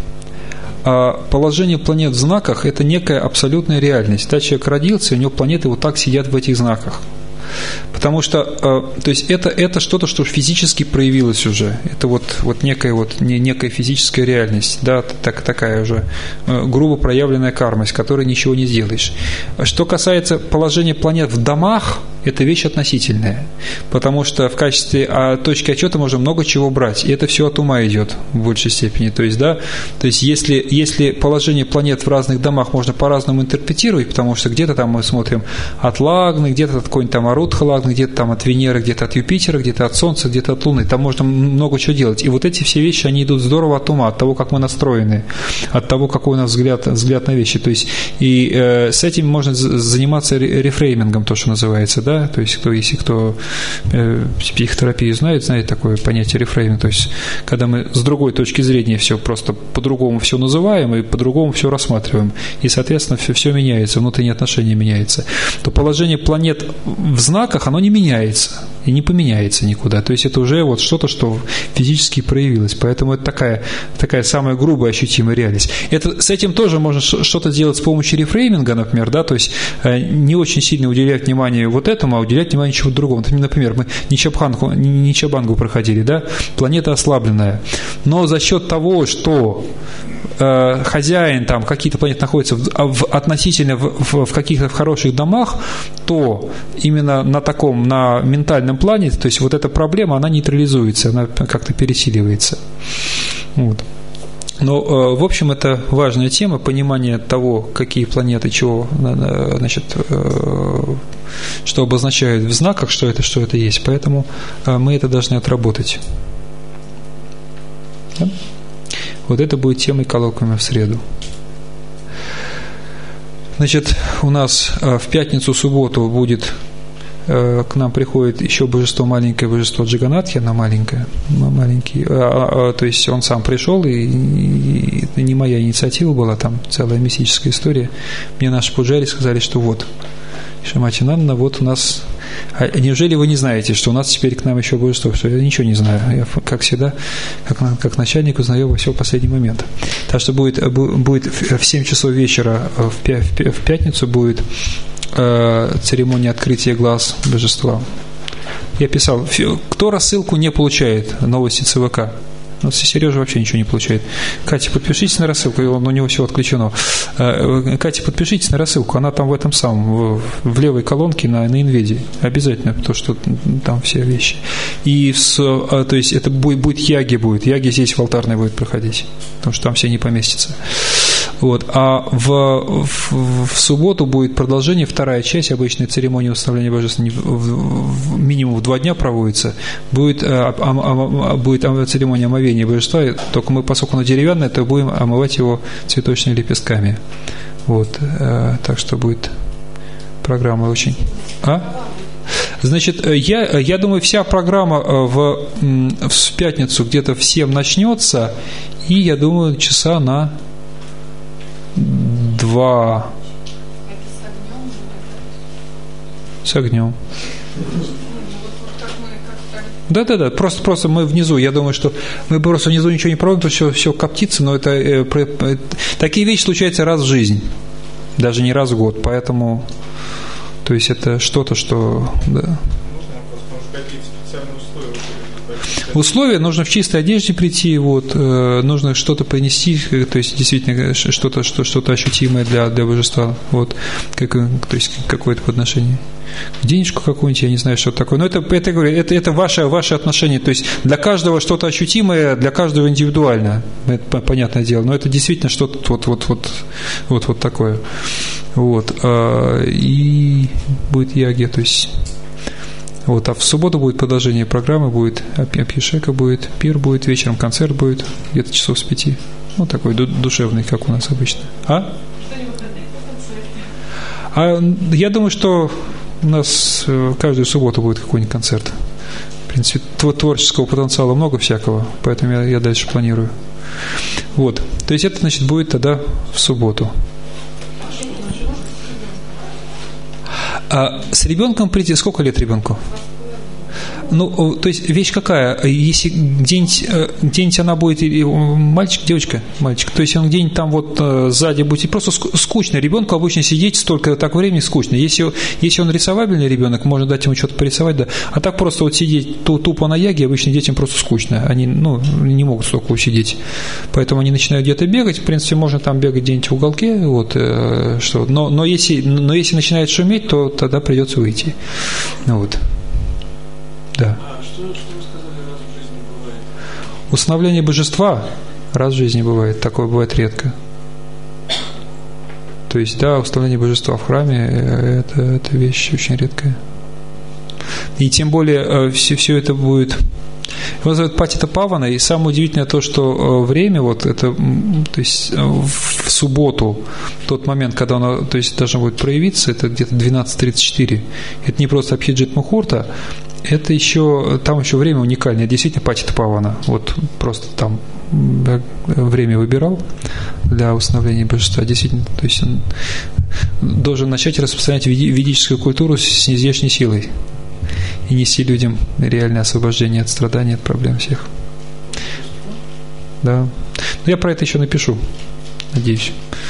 Положение планет в знаках – это некая абсолютная реальность. Когда человек родился, у него планеты вот так сидят в этих знаках. Потому что, то есть это что-то, что физически проявилось уже. Это вот некая физическая реальность, да, такая уже грубо проявленная карма, с которой ничего не сделаешь. Что касается положения планет в домах, это вещь относительная, потому что в качестве точки отчета можно много чего брать, и это все от ума идет в большей степени. То есть, да, то есть если положение планет в разных домах можно по-разному интерпретировать, потому что где-то там мы смотрим от Лагны, где-то от какой-нибудь там Арутха Лагны, где-то там от Венеры, где-то от Юпитера, где-то от Солнца, где-то от Луны, там можно много чего делать. И вот эти все вещи, они идут здорово от ума, от того, как мы настроены, от того, какой у нас взгляд на вещи. То есть, и с этим можно заниматься рефреймингом, то, что называется, да, то есть, если кто психотерапию знает такое понятие рефрейминг, то есть, когда мы с другой точки зрения все просто по-другому все называем и по-другому все рассматриваем, и, соответственно, все меняется, внутренние отношения меняются, то положение планет в знаках, оно не меняется и не поменяется никуда. То есть это уже вот что-то, что физически проявилось. Поэтому это такая самая грубая ощутимая реальность. С этим тоже можно что-то делать с помощью рефрейминга, например, да, то есть не очень сильно уделять внимание вот этому, а уделять внимание чему-то другому. Например, мы Ничабангу проходили, да, планета ослабленная. Но за счет того, что хозяин, там какие-то планеты находятся относительно в каких-то хороших домах, то именно на ментальном плане, то есть вот эта проблема, она нейтрализуется, она как-то пересиливается. Вот. Но, в общем, это важная тема, понимание того, какие планеты, чего, значит, что обозначают в знаках, что это есть. Поэтому мы это должны отработать. Да? Вот это будет темой коллоквиума в среду. Значит, у нас в пятницу, субботу будет, к нам приходит еще божество, маленькое божество Джаганатхи, она маленький, то есть он сам пришел, и не моя инициатива была, там целая мистическая история. Мне наши пуджари сказали, что вот, Шримати Нанна, вот у нас... А неужели вы не знаете, что у нас теперь к нам еще божество? Что я ничего не знаю. Я, как всегда, как начальник, узнаю во все в последний момент. Так что будет в 7 часов вечера в пятницу будет церемония открытия глаз божества. Я писал, кто рассылку не получает, новости ЦВК. Ну, Сережа вообще ничего не получает. Катя, подпишитесь на рассылку, у него все отключено. Катя, подпишитесь на рассылку, она там в этом самом, в левой колонке на Инведе. Обязательно, потому что там все вещи. И то есть это будет яги будет. Яги здесь в алтарной будет проходить, потому что там все не поместятся. Вот. А в субботу будет продолжение, вторая часть обычной церемонии установления божества, минимум в 2 дня проводится. Будет церемония омовения божества, только мы, поскольку оно деревянное, то будем омывать его цветочными лепестками. Вот. Так что будет программа очень... Значит, я думаю, вся программа в пятницу где-то в 7 начнется, и я думаю, часа на 2. С огнем. Да. Просто мы внизу. Я думаю, что мы просто внизу ничего не пробуем, потому что все коптится, но это такие вещи случаются раз в жизнь. Даже не раз в год. Поэтому, то есть это что-то, что... Да. Условия нужно в чистой одежде прийти, вот, нужно что-то принести, то есть действительно что-то ощутимое для божества, вот, то есть какое-то подношение. Денежку какую-нибудь, я не знаю, что такое. Но это ваше отношение. То есть для каждого что-то ощутимое, для каждого индивидуально. Это понятное дело. Но это действительно что-то вот такое. Вот. И будет яги, то есть. Вот, а в субботу будет продолжение программы, будет Абхишека, будет пир, будет вечером концерт будет, где-то часов с 5. Ну, такой душевный, как у нас обычно. Я думаю, что у нас каждую субботу будет какой-нибудь концерт. В принципе, творческого потенциала много всякого, поэтому я дальше планирую. Вот. То есть это, значит, будет тогда в субботу. А с ребенком прийти, сколько лет ребенку? Ну, то есть вещь какая? Если где-нибудь она будет, мальчик, девочка, мальчик, то есть он где-нибудь там вот сзади будет, просто скучно. Ребенку обычно сидеть столько так времени скучно. Если он рисовабельный ребенок, можно дать ему что-то порисовать, да. А так просто вот сидеть тупо на яге, обычно детям просто скучно. Они, не могут столько усидеть. Поэтому они начинают где-то бегать. В принципе, можно там бегать где-нибудь в уголке, вот, но если начинает шуметь, то тогда придется выйти. Вот. Да. Что вы сказали, раз в жизни бывает? Усыновление божества раз в жизни бывает. Такое бывает редко. То есть, да, усыновление божества в храме это вещь очень редкая. И тем более все это будет... Его зовут Патита Павана, и самое удивительное то, что время, вот это, то есть в субботу, тот момент, когда оно, то есть, должно будет проявиться, это где-то 12:34. Это не просто Абхиджит Мухурта, это еще, там еще время уникальное, действительно Патита Павана. Вот просто там время выбирал для установления божества. Действительно, то есть он должен начать распространять ведическую культуру с нездешней силой и нести людям реальное освобождение от страданий, от проблем всех. Да. Но я про это еще напишу, надеюсь.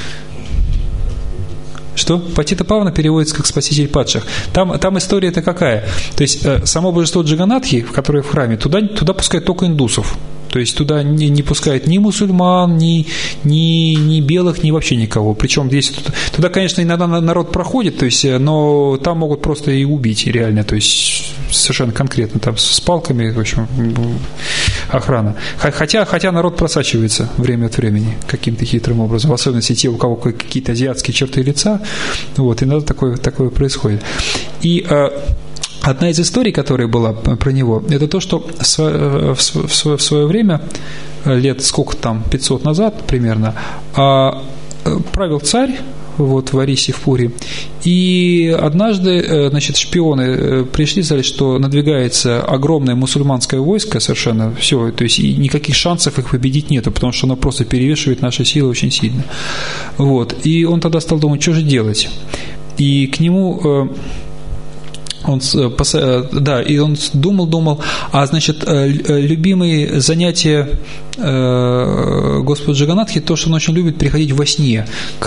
Что? Патита Павана переводится как спаситель падших. Там история-то какая? То есть само божество Джаганатхи, которое в храме, туда пускают только индусов. То есть туда не пускают ни мусульман, ни белых, ни вообще никого. Причем здесь туда, конечно, иногда народ проходит, то есть, но там могут просто и убить, реально, то есть совершенно конкретно, там с палками, в общем, охрана. Хотя народ просачивается время от времени каким-то хитрым образом, в особенности те, у кого какие-то азиатские черты лица, вот, иногда такое происходит. И одна из историй, которая была про него, это то, что в свое время, лет сколько там, 500 назад примерно, правил царь в Арисе, в Пуре, и однажды, значит, шпионы пришли, сказали, что надвигается огромное мусульманское войско совершенно, все, то есть и никаких шансов их победить нету, потому что оно просто перевешивает наши силы очень сильно. И он тогда стал думать, что же делать. И к нему... Он думал, значит, любимые занятия Господа Джаганатхи, то, что он очень любит приходить во сне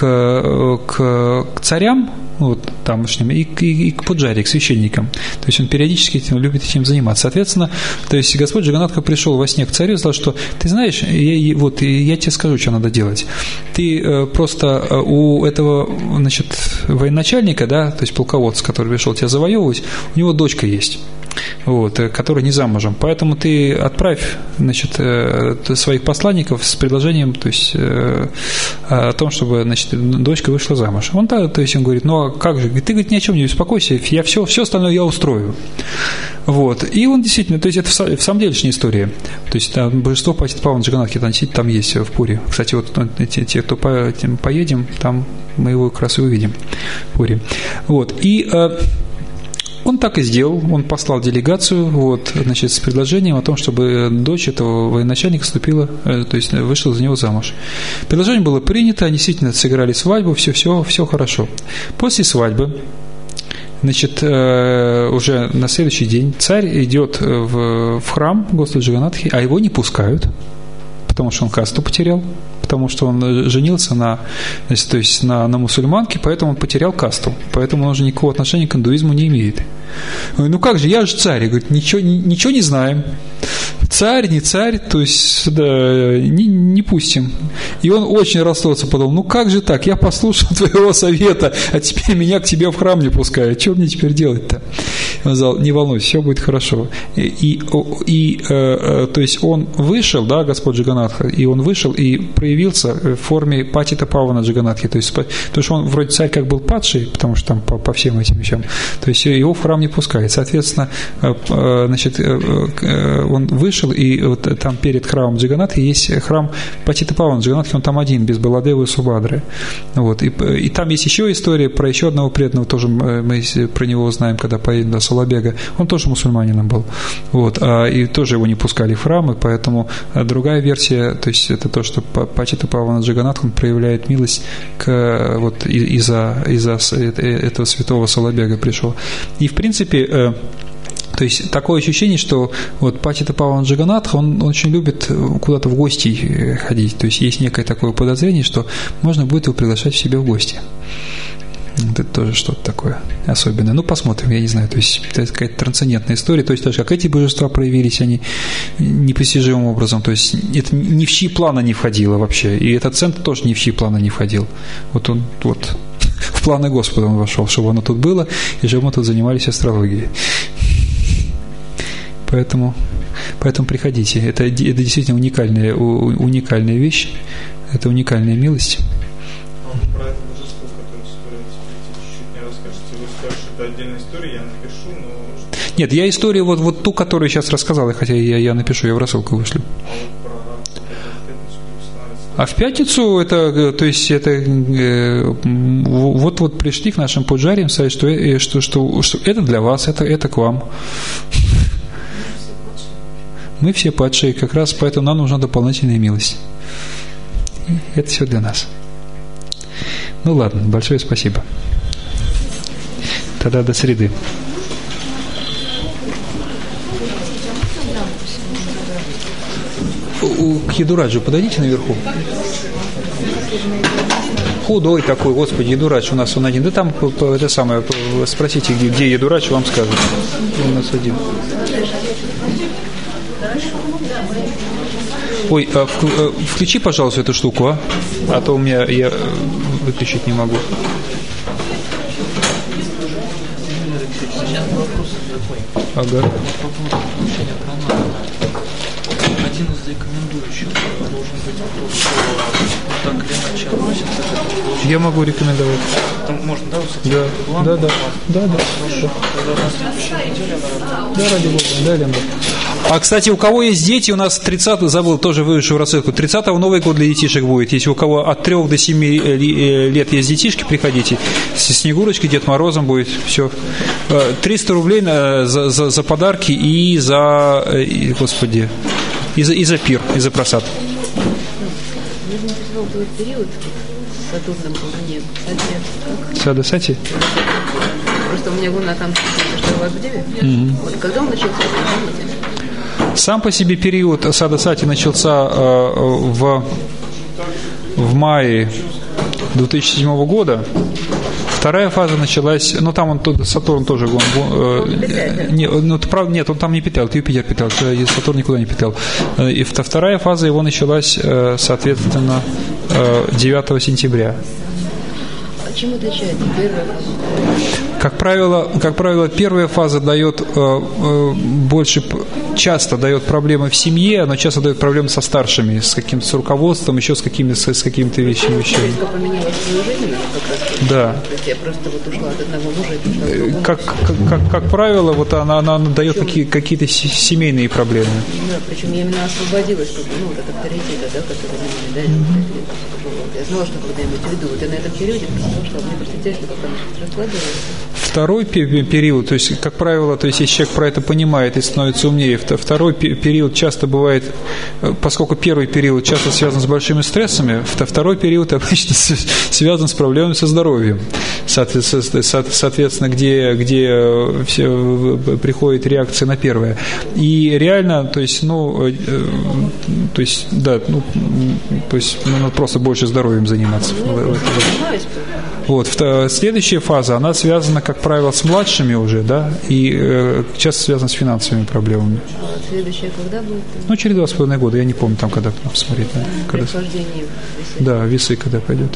к царям, тамошним, и к пуджаре, к священникам. То есть он периодически любит этим заниматься. Соответственно, то есть Господь Джаганатха пришел во сне к царю и сказал, что ты знаешь, я тебе скажу, что надо делать. Ты просто у этого, значит, военачальника, да, то есть полководца, который пришел тебя завоевывать, у него дочка есть, которая не замужем. Поэтому ты отправь, значит, своих посланников с предложением, то есть о том, чтобы, значит, дочка вышла замуж. Он говорит, ну а как же? Ты, говорит, ни о чем не беспокойся, я все остальное я устрою. И он действительно, то есть это в самом делешняя история. То есть там божество Патитапавана Джаганатхи там есть в Пуре. Кстати, те, кто поедем, там мы его как раз и увидим в Пуре. Он так и сделал, он послал делегацию, значит, с предложением о том, чтобы дочь этого военачальника то есть вышла за него замуж. Предложение было принято, они действительно сыграли свадьбу, все хорошо. После свадьбы, значит, уже на следующий день царь идет в храм Господа Джаганатхи, а его не пускают, потому что он касту потерял, потому что он женился на мусульманке, поэтому он потерял касту, поэтому он уже никакого отношения к индуизму не имеет. Ну как же, я же царь. И говорит, ничего не знаем. Царь, не царь, то есть не пустим. И он очень расстроился, подумал, ну как же так, я послушал твоего совета, а теперь меня к тебе в храм не пускают, что мне теперь делать-то? Он сказал, не волнуйся, все будет хорошо. То есть он вышел, да, Господь Джаганатха, и он вышел и проявился в форме Патитапавана Джаганатхи, то есть, потому что он вроде царь как был падший, потому что там по всем этим вещам, то есть его в храм не пускают. Соответственно, значит, он вышел, и там перед храмом Джаганатхи есть храм Патитапавана Джаганатхи, он там один, без Баладевы и Субадры. И там есть еще история про еще одного преданного, тоже мы про него узнаем, когда поедем до Салабега. Он тоже мусульманином был. И тоже его не пускали в храм, и поэтому другая версия, то есть это то, что Патитапавана Джаганатха проявляет милость из-за этого святого Салабега пришел. И в принципе, то есть такое ощущение, что Патитапавана Джаганатха, он очень любит куда-то в гости ходить. То есть есть некое такое подозрение, что можно будет его приглашать к себе в гости. Это тоже что-то такое особенное. Ну, посмотрим, я не знаю. То есть это какая-то трансцендентная история. То есть даже как эти божества проявились, они непостижимым образом. То есть это ни в чьи планы не входило вообще. И этот центр тоже ни в чьи планы не входил. Он в планы Господа он вошел, чтобы оно тут было, и чтобы мы тут занимались астрологией. Поэтому приходите. Это действительно уникальная вещь. Это уникальная милость. Это отдельная история, я напишу, но... Нет, я историю вот ту, которую сейчас рассказал, хотя я напишу, я в рассылку вышлю. А в пятницу это, то есть это вот пришли к нашим пуджариям, сказать, что это для вас, это к вам. Мы все падшие, как раз поэтому нам нужна дополнительная милость. Это все для нас. Ну ладно, большое спасибо. Тогда до среды. К Ядураджу подойдите наверху. Худой такой, Господи, Ядурадж у нас он один. Да там это самое, спросите, где Ядурадж, вам скажут. Он у нас один. Ой, включи, пожалуйста, эту штуку, а то у меня я выключить не могу. Ага. Один из рекомендующих должен быть вопрос, что так или иначе относится к этому. Я могу рекомендовать. Там можно, да, Да, ради Бога, да, Лена. А, кстати, у кого есть дети, у нас 30-й, забыл, тоже вышел рассылку, 30-го Новый год для детишек будет. Если у кого от 3 до 7 лет есть детишки, приходите. С Снегурочкой, Дед Морозом будет, все. 300 рублей за подарки и за, господи, и за пир, и за просад. Период с Сатурном был мне Сада Сати? Просто у меня Луна там, что у вас в Деве. Вот когда он начался, помните? Сам по себе период Сада Сати начался в мае 2007 года. Вторая фаза началась, ну там Сатурн тоже, правда, нет, он там не питал, это Юпитер питал, Сатурн никуда не питал. И вторая фаза его началась, соответственно, 9 сентября. А чем отличается первая фаза? Как правило, первая фаза дает часто дает проблемы в семье, но часто дает проблемы со старшими, с каким-то с руководством, еще с какими-то вещами. Резко поменяла свою жизнь, как раз. Да. То есть я просто вот ушла от одного мужа и пришла к другому. Как правило, вот она дает какие-то семейные проблемы. Да, причем я именно освободилась от авторитета, да, который мне дали. Я знала, что когда я имею в виду, вот я на этом периоде просто ушла. Мне просто интересно, как она раскладывается. Второй период, то есть, как правило, то есть, если человек про это понимает и становится умнее, второй период часто бывает, поскольку первый период часто связан с большими стрессами, второй период обычно связан с проблемами со здоровьем. Соответственно, где все приходит реакция на первое. И реально, то есть, надо просто больше здоровьем заниматься. Вот. Следующая фаза, она связана, как правило, с младшими уже, да, и часто связана с финансовыми проблемами. А следующая когда будет? Через 2,5 года, я не помню, там, когда посмотреть. Да, прихождение весы. Да, весы, когда пойдет.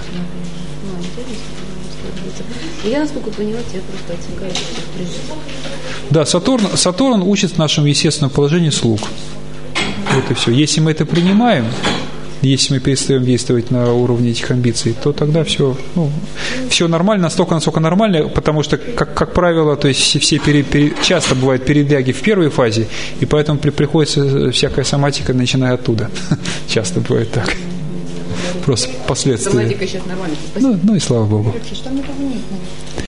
Я, насколько поняла, тебя просто отсекаю от Да, Сатурн учит в нашем естественном положении слуг. Вот и все. Если мы это принимаем, если мы перестаем действовать на уровне этих амбиций, то тогда все нормально, настолько, насколько нормально, потому что, как правило, то есть часто бывают передряги в первой фазе, и поэтому приходится всякая соматика, начиная оттуда. Часто бывает так. Просто последствия. Соматика сейчас нормально. Ну и слава Богу.